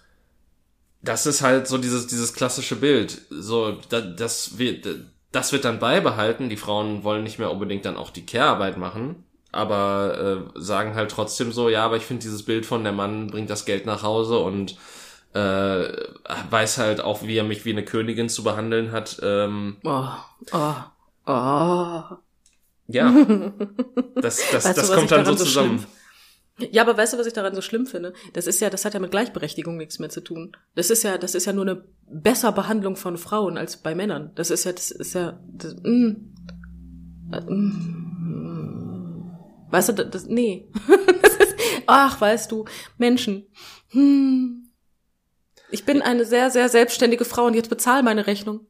das ist halt so dieses, dieses klassische Bild, so, da, das wird, das wird dann beibehalten, die Frauen wollen nicht mehr unbedingt dann auch die Care-Arbeit machen, aber äh, sagen halt trotzdem so, ja, aber ich finde dieses Bild von der Mann bringt das Geld nach Hause und äh, weiß halt auch, wie er mich wie eine Königin zu behandeln hat. Ähm, oh, oh, oh. Ja, das, das, weißt das du, kommt dann so zusammen. So ja, aber weißt du, was ich daran so schlimm finde? Das ist ja, das hat ja mit Gleichberechtigung nichts mehr zu tun. Das ist ja, das ist ja nur eine bessere Behandlung von Frauen als bei Männern. Das ist ja, das ist ja, das, mm, äh, mm. Weißt du, das, das nee. Das ist, ach, weißt du, Menschen. Hm. Ich bin eine sehr, sehr selbstständige Frau und jetzt bezahl meine Rechnung.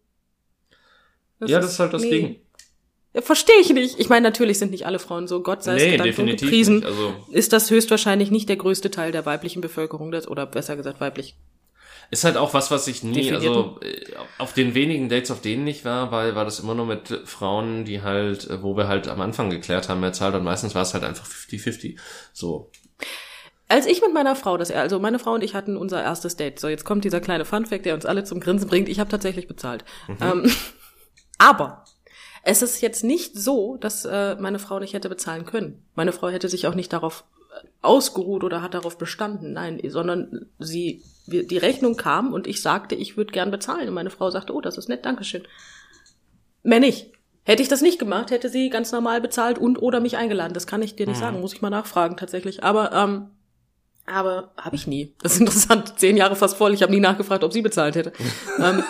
Das ja, ist, das ist halt das nee. Ding. Ja, verstehe ich nicht. Ich meine, natürlich sind nicht alle Frauen so. Gott sei es nee, gedankt und gepriesen. Also ist das höchstwahrscheinlich nicht der größte Teil der weiblichen Bevölkerung, das, oder besser gesagt weiblich. Ist halt auch was, was ich nie, also auf den wenigen Dates, auf denen ich war, weil war das immer nur mit Frauen, die halt, wo wir halt am Anfang geklärt haben, wer zahlt, und meistens war es halt einfach fifty fifty. So. Als ich mit meiner Frau, das, also meine Frau und ich hatten unser erstes Date. So, jetzt kommt dieser kleine Funfact, der uns alle zum Grinsen bringt. Ich habe tatsächlich bezahlt. Mhm. Ähm, aber es ist jetzt nicht so, dass äh, meine Frau nicht hätte bezahlen können. Meine Frau hätte sich auch nicht darauf ausgeruht oder hat darauf bestanden. Nein, sondern sie, wir, die Rechnung kam und ich sagte, ich würde gern bezahlen. Und meine Frau sagte, oh, das ist nett, Dankeschön. Mehr nicht. Hätte ich das nicht gemacht, hätte sie ganz normal bezahlt und oder mich eingeladen. Das kann ich dir nicht mhm. sagen, muss ich mal nachfragen tatsächlich. Aber ähm, aber habe ich nie. Das ist interessant. Zehn Jahre fast voll. Ich habe nie nachgefragt, ob sie bezahlt hätte. ähm,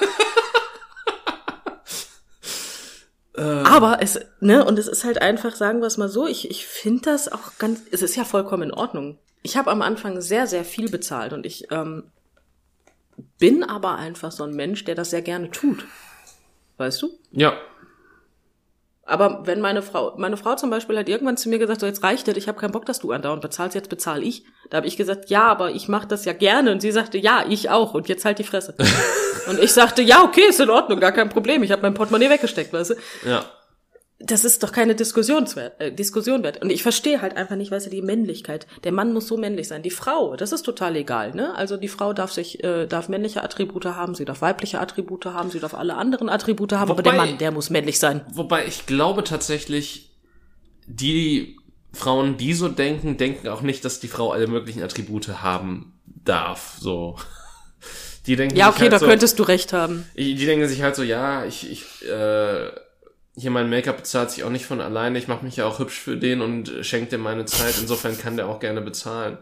Aber es, ne, und es ist halt einfach, sagen wir es mal so, ich, ich finde das auch ganz, es ist ja vollkommen in Ordnung. Ich habe am Anfang sehr, sehr viel bezahlt und ich ähm, bin aber einfach so ein Mensch, der das sehr gerne tut. Weißt du? Ja. Aber wenn meine Frau, meine Frau zum Beispiel hat irgendwann zu mir gesagt, so jetzt reicht das, ich habe keinen Bock, dass du andauernd bezahlst, jetzt bezahle ich. Da habe ich gesagt, ja, aber ich mache das ja gerne. Und sie sagte, ja, ich auch. Und jetzt halt die Fresse. Und ich sagte, ja, okay, ist in Ordnung, gar kein Problem. Ich habe mein Portemonnaie weggesteckt, weißt du? Ja. das ist doch keine Diskussionswert, äh, Diskussion wert. Und ich verstehe halt einfach nicht, weißt du, die Männlichkeit. Der Mann muss so männlich sein. Die Frau, das ist total egal, ne? Also die Frau darf sich, äh, darf männliche Attribute haben, sie darf weibliche Attribute haben, sie darf alle anderen Attribute haben, wobei, aber der Mann, der muss männlich sein. Wobei ich glaube tatsächlich, die Frauen, die so denken, denken auch nicht, dass die Frau alle möglichen Attribute haben darf, so. Die denken ja, okay, halt da so, könntest du recht haben. Die denken sich halt so, ja, ich, ich, äh, hier mein Make-up bezahlt sich auch nicht von alleine, ich mache mich ja auch hübsch für den und schenke dem meine Zeit, insofern kann der auch gerne bezahlen.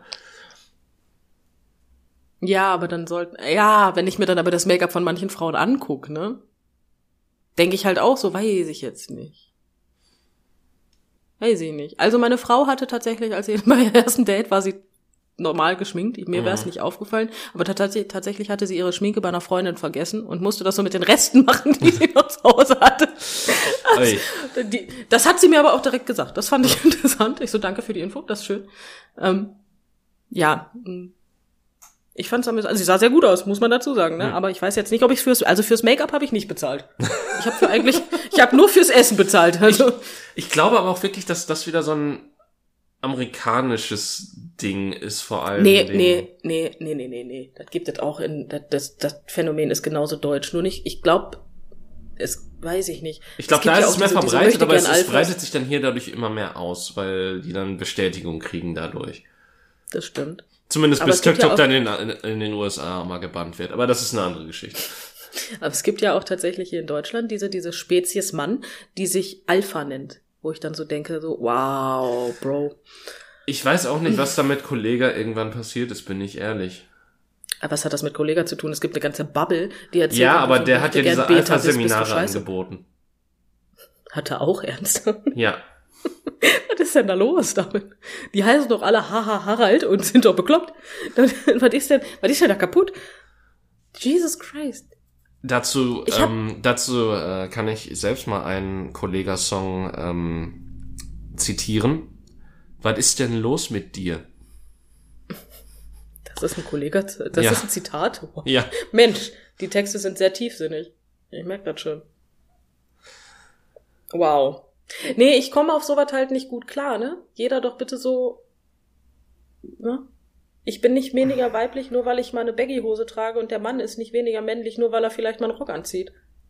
Ja, aber dann sollten, ja, wenn ich mir dann aber das Make-up von manchen Frauen angucke, ne, denke ich halt auch so, weiß ich jetzt nicht. Weiß ich nicht. Also meine Frau hatte tatsächlich, als sie bei ihrem ersten Date war, sie normal geschminkt. Mir wäre es mhm. nicht aufgefallen. Aber tatsächlich, tatsächlich hatte sie ihre Schminke bei einer Freundin vergessen und musste das so mit den Resten machen, die sie noch zu Hause hatte. Also, die, das hat sie mir aber auch direkt gesagt. Das fand ich interessant. Ich so, danke für die Info, das ist schön. Ähm, ja, ich fand's amüsant. Also sie sah sehr gut aus, muss man dazu sagen, ne? Mhm. Aber ich weiß jetzt nicht, ob ich fürs, also fürs Make-up habe ich nicht bezahlt. Ich habe für eigentlich, ich habe nur fürs Essen bezahlt. Also. Ich, ich glaube aber auch wirklich, dass das wieder so ein amerikanisches Ding ist vor allem. Nee, nee, nee, nee, nee, nee, nee. Das gibt es auch in, das, das, das Phänomen ist genauso deutsch. Nur nicht, ich glaube, es, weiß ich nicht. Ich glaube, da ist es mehr diese, verbreitet, diese aber es, es breitet sich dann hier dadurch immer mehr aus, weil die dann Bestätigung kriegen dadurch. Das stimmt. Zumindest aber bis TikTok ja dann in, in, in den U S A mal gebannt wird. Aber das ist eine andere Geschichte. Aber es gibt ja auch tatsächlich hier in Deutschland diese, diese Spezies Mann, die sich Alpha nennt. Wo ich dann so denke, so, wow, Bro. Ich weiß auch nicht, was da mit Kollega irgendwann passiert ist, bin ich ehrlich. Aber was hat das mit Kollega zu tun? Es gibt eine ganze Bubble, die erzählt... Ja, aber der hat ja diese Alpha-Seminare angeboten. Hat er auch ernst? Ja. Was ist denn da los damit? Die heißen doch alle Haha Harald und sind doch bekloppt. Was ist denn, was ist denn da kaputt? Jesus Christ. Dazu, ähm, dazu äh, kann ich selbst mal einen Kollega-Song ähm, zitieren. Was ist denn los mit dir? Das ist ein Kollega, das ja. ist ein Zitat. Ja. Mensch, die Texte sind sehr tiefsinnig. Ich merke das schon. Wow. Nee, ich komme auf sowas halt nicht gut klar, ne? Jeder doch bitte so, ne? Ich bin nicht weniger weiblich, nur weil ich mal eine Baggy-Hose trage und der Mann ist nicht weniger männlich, nur weil er vielleicht mal einen Rock anzieht.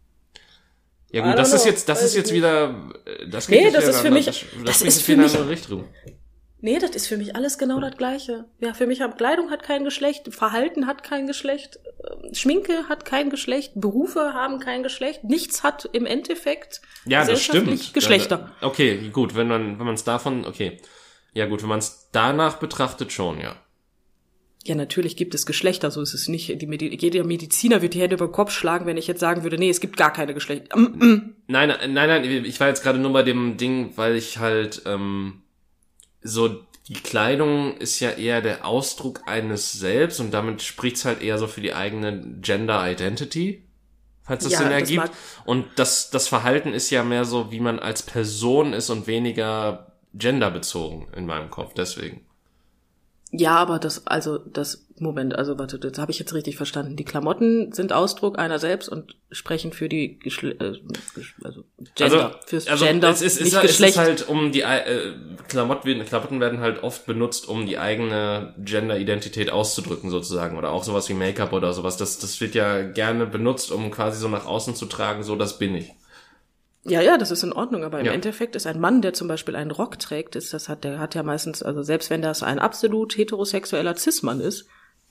Ja gut, das know, ist jetzt, das ist jetzt nicht. wieder, das geht nee, das ist für mich, das, das, das ist für mich, eine Richtung. Nee, das ist für mich alles genau das Gleiche. Ja, für mich hat Kleidung hat kein Geschlecht, Verhalten hat kein Geschlecht, Schminke hat kein Geschlecht, Berufe haben kein Geschlecht, nichts hat im Endeffekt ja, das stimmt. Geschlechter. Ja, okay, gut, wenn man, wenn man es davon, okay. Ja gut, wenn man es danach betrachtet schon, ja. Ja, natürlich gibt es Geschlechter, so ist es nicht. Die Medi- jeder Mediziner wird die Hände über den Kopf schlagen, wenn ich jetzt sagen würde, nee, es gibt gar keine Geschlechter. Mm, mm. Nein, nein, nein, ich war jetzt gerade nur bei dem Ding, weil ich halt, ähm, so, die Kleidung ist ja eher der Ausdruck eines Selbst und damit spricht's halt eher so für die eigene Gender Identity, falls das ja, Sinn das ergibt. mag- Und das, das Verhalten ist ja mehr so, wie man als Person ist und weniger genderbezogen in meinem Kopf, deswegen. Ja, aber das, also das, Moment, also warte, das habe ich jetzt richtig verstanden. Die Klamotten sind Ausdruck einer selbst und sprechen für die Geschle- äh, also Gender, also, fürs also Gender, es ist, nicht es Geschlecht. ist halt um die äh, Klamotten, Klamotten werden halt oft benutzt, um die eigene Gender-Identität auszudrücken sozusagen oder auch sowas wie Make-up oder sowas. Das, das wird ja gerne benutzt, um quasi so nach außen zu tragen, so das bin ich. Ja, ja, das ist in Ordnung, aber im Ja. Endeffekt ist ein Mann, der zum Beispiel einen Rock trägt, ist, das hat, der hat ja meistens, also selbst wenn das ein absolut heterosexueller Cis-Mann ist,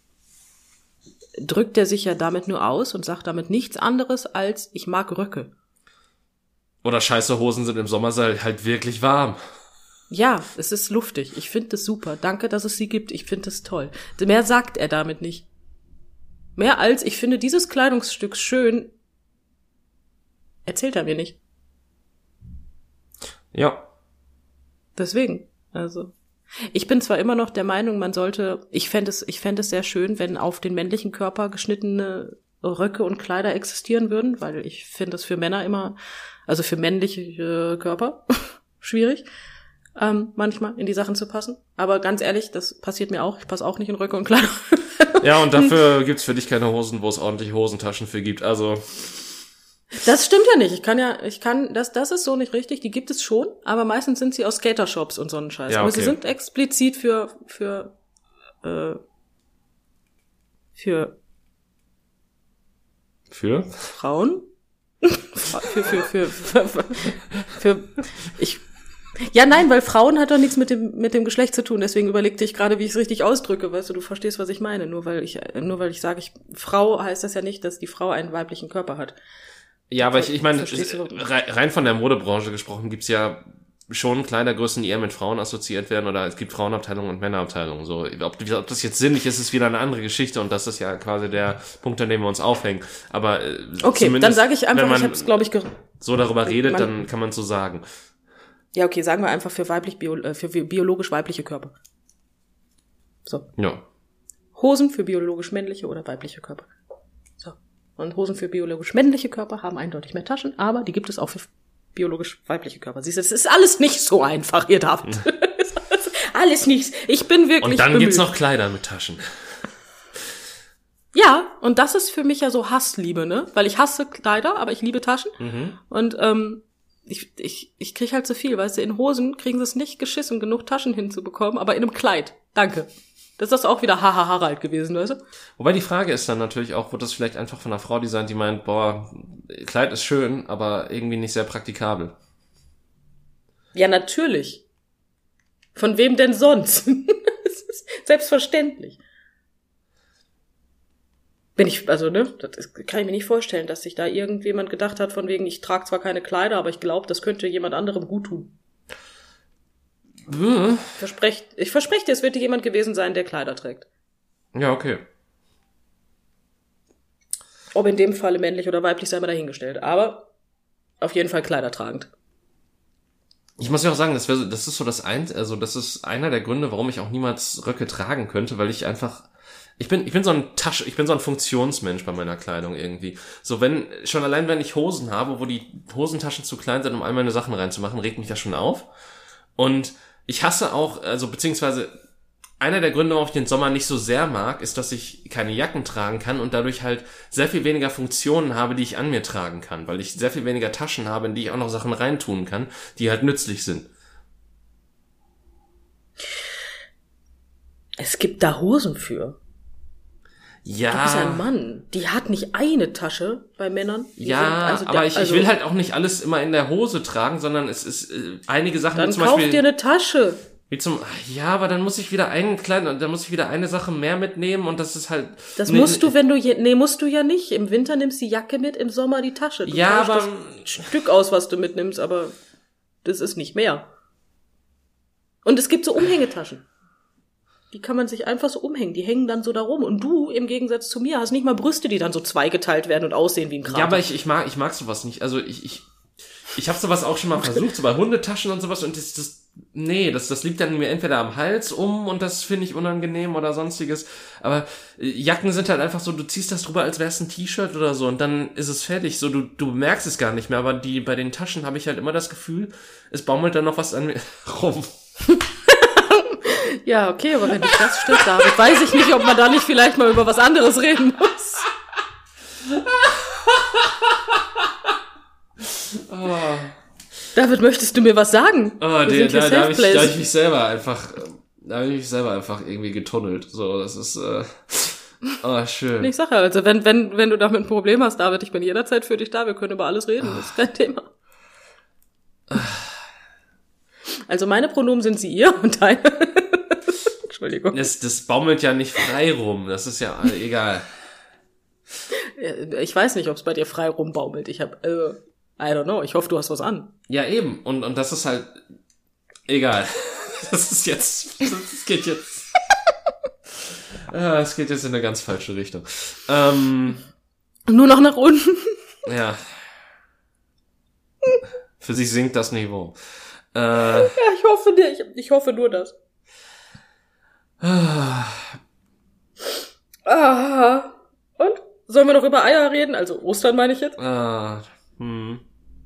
drückt er sich ja damit nur aus und sagt damit nichts anderes als, ich mag Röcke. Oder scheiße Hosen sind im Sommer halt wirklich warm. Ja, es ist luftig. Ich finde das super. Danke, dass es sie gibt. Ich finde das toll. Mehr sagt er damit nicht. Mehr als, ich finde dieses Kleidungsstück schön, erzählt er mir nicht. Ja. Deswegen, also. Ich bin zwar immer noch der Meinung, man sollte, ich fände es, ich fände es sehr schön, wenn auf den männlichen Körper geschnittene Röcke und Kleider existieren würden, weil ich finde es für Männer immer, also für männliche äh, Körper, schwierig, ähm, manchmal in die Sachen zu passen. Aber ganz ehrlich, das passiert mir auch. Ich passe auch nicht in Röcke und Kleider. Ja, und dafür gibt's für dich keine Hosen, wo es ordentlich Hosentaschen für gibt, also. Das stimmt ja nicht. Ich kann ja, ich kann, das, das ist so nicht richtig. Die gibt es schon, aber meistens sind sie aus Skatershops und so einen Scheiß. Ja, Aber okay. sie sind explizit für, für, äh, für Für? Frauen? für, für, für, für, für, für, ich, ja, nein, weil Frauen hat doch nichts mit dem, mit dem Geschlecht zu tun. Deswegen überlegte ich gerade, wie ich es richtig ausdrücke. Weißt du, du verstehst, was ich meine. Nur weil ich, nur weil ich sage, ich, Frau heißt das ja nicht, dass die Frau einen weiblichen Körper hat. Ja, aber ich, ich meine, Verstehst du? rein von der Modebranche gesprochen gibt's ja schon Kleidergrößen, die eher mit Frauen assoziiert werden, oder es gibt Frauenabteilungen und Männerabteilungen. So, ob, ob das jetzt sinnlich ist, ist wieder eine andere Geschichte, und das ist ja quasi der Punkt, an dem wir uns aufhängen. Aber äh, okay, dann sage ich einfach, ich habe es, glaube ich, ge- so darüber redet, man, dann kann man so sagen. Ja, okay, sagen wir einfach für weiblich, bio, äh, für biologisch weibliche Körper. So. Ja. Hosen für biologisch männliche oder weibliche Körper. So. Und Hosen für biologisch männliche Körper haben eindeutig mehr Taschen, aber die gibt es auch für biologisch weibliche Körper. Siehst du, es ist alles nicht so einfach, ihr David. Alles nichts. Ich bin wirklich Und dann bemüht. gibt's noch Kleider mit Taschen. Ja, und das ist für mich ja so Hassliebe, ne? Weil ich hasse Kleider, aber ich liebe Taschen. Mhm. Und ähm, ich, ich, ich krieg halt zu viel, weißt du, in Hosen kriegen sie es nicht geschissen, genug Taschen hinzubekommen, aber in einem Kleid. Danke. Das ist das auch wieder Haha Harald gewesen, weißt du? Wobei die Frage ist dann natürlich auch, wird das vielleicht einfach von einer Frau designt, die meint, boah, Kleid ist schön, aber irgendwie nicht sehr praktikabel. Ja, natürlich. Von wem denn sonst? Das ist selbstverständlich. Bin ich, also, ne, das kann ich mir nicht vorstellen, dass sich da irgendjemand gedacht hat, von wegen, ich trage zwar keine Kleider, aber ich glaube, das könnte jemand anderem gut tun. Äh. Versprecht, ich verspreche dir, es wird jemand gewesen sein, der Kleider trägt. Ja, okay. Ob in dem Falle männlich oder weiblich, sei mal dahingestellt. Aber auf jeden Fall kleidertragend. Ich muss ja auch sagen, das, wär, das ist so das ein, also das ist einer der Gründe, warum ich auch niemals Röcke tragen könnte, weil ich einfach, ich bin, ich bin so ein Tasche, ich bin so ein Funktionsmensch bei meiner Kleidung irgendwie. So, wenn, schon allein wenn ich Hosen habe, wo die Hosentaschen zu klein sind, um all meine Sachen reinzumachen, regt mich das schon auf. Und ich hasse auch, also beziehungsweise einer der Gründe, warum ich den Sommer nicht so sehr mag, ist, dass ich keine Jacken tragen kann und dadurch halt sehr viel weniger Funktionen habe, die ich an mir tragen kann, weil ich sehr viel weniger Taschen habe, in die ich auch noch Sachen reintun kann, die halt nützlich sind. Es gibt da Hosen für. Ja. Du bist ein Mann. Die hat nicht eine Tasche bei Männern. Die ja, sind, also aber da, ich, also, ich will halt auch nicht alles immer in der Hose tragen, sondern es ist äh, einige Sachen, dann wie zum kauf Beispiel... dir eine Tasche. Wie zum, ja, aber dann muss ich wieder einen kleinen, dann muss ich wieder eine Sache mehr mitnehmen und das ist halt. Das ne, musst du, wenn du, je, nee, musst du ja nicht. Im Winter nimmst du die Jacke mit, im Sommer die Tasche. Du ja, tauschst aber das Stück aus, was du mitnimmst, aber das ist nicht mehr. Und es gibt so Umhängetaschen. Die kann man sich einfach so umhängen. Die hängen dann so da rum. Und du, im Gegensatz zu mir, hast nicht mal Brüste, die dann so zweigeteilt werden und aussehen wie ein Krater. Ja, aber ich, ich mag, ich mag sowas nicht. Also ich, ich, ich habe sowas auch schon mal versucht, so bei Hundetaschen und sowas und das, das, nee, das, das liegt dann mir entweder am Hals um und das finde ich unangenehm oder sonstiges. Aber äh, Jacken sind halt einfach so, du ziehst das drüber, als wär's ein T-Shirt oder so und dann ist es fertig. So, du, du merkst es gar nicht mehr. Aber die, bei den Taschen habe ich halt immer das Gefühl, es baumelt dann noch was an mir rum. Ja, okay, aber wenn dich das stört, David, weiß ich nicht, ob man da nicht vielleicht mal über was anderes reden muss. Oh. David, möchtest du mir was sagen? Oh, den, da, da habe ich, da hab ich mich selber einfach, da habe ich mich selber einfach irgendwie getunnelt. So, das ist, äh, oh, schön. Ich sag ja, also wenn, wenn, wenn du damit ein Problem hast, David, ich bin jederzeit für dich da, wir können über alles reden, das ist kein Thema. Also meine Pronomen sind sie ihr und deine. Entschuldigung. Das, das baumelt ja nicht frei rum, das ist ja egal. Ich weiß nicht, ob es bei dir frei rumbaumelt. Ich hab, äh, I don't know, ich hoffe, du hast was an. Ja, eben. Und, und das ist halt egal. Das ist jetzt, das geht jetzt, ah, es geht jetzt in eine ganz falsche Richtung. Ähm, Nur noch nach unten. Ja. Für sich sinkt das Niveau. Äh, ja, ich hoffe dir, ich, ich hoffe nur das. Ah. Und? Sollen wir noch über Eier reden? Also Ostern meine ich jetzt. Ah, hm.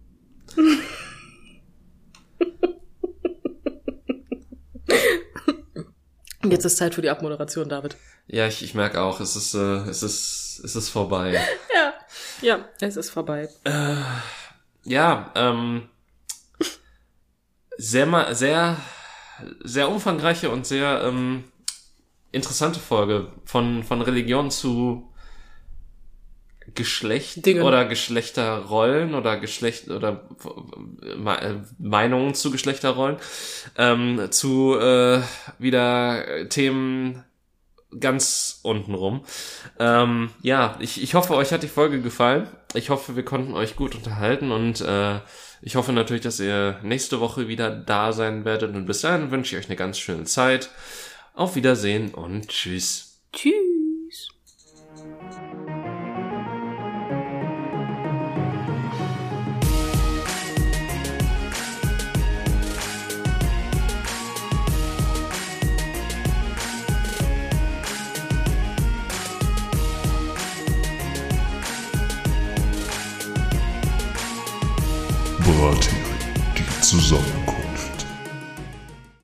Jetzt ist Zeit für die Abmoderation, David. Ja, ich, ich merke auch, es ist, äh, es ist, es ist vorbei. Ja. Ja, es ist vorbei. Äh, ja, ähm, sehr, ma- sehr, sehr umfangreiche und sehr ähm, interessante Folge von, von Religion zu Geschlecht Dingen. oder Geschlechterrollen oder Geschlecht oder äh, Meinungen zu Geschlechterrollen, ähm, zu äh, wieder Themen ganz unten rum. Ähm, ja, ich, ich hoffe, euch hat die Folge gefallen. Ich hoffe, wir konnten euch gut unterhalten und äh, ich hoffe natürlich, dass ihr nächste Woche wieder da sein werdet und bis dahin wünsche ich euch eine ganz schöne Zeit. Auf Wiedersehen und tschüss. Tschüss. Brathering, die Zusammenkunft.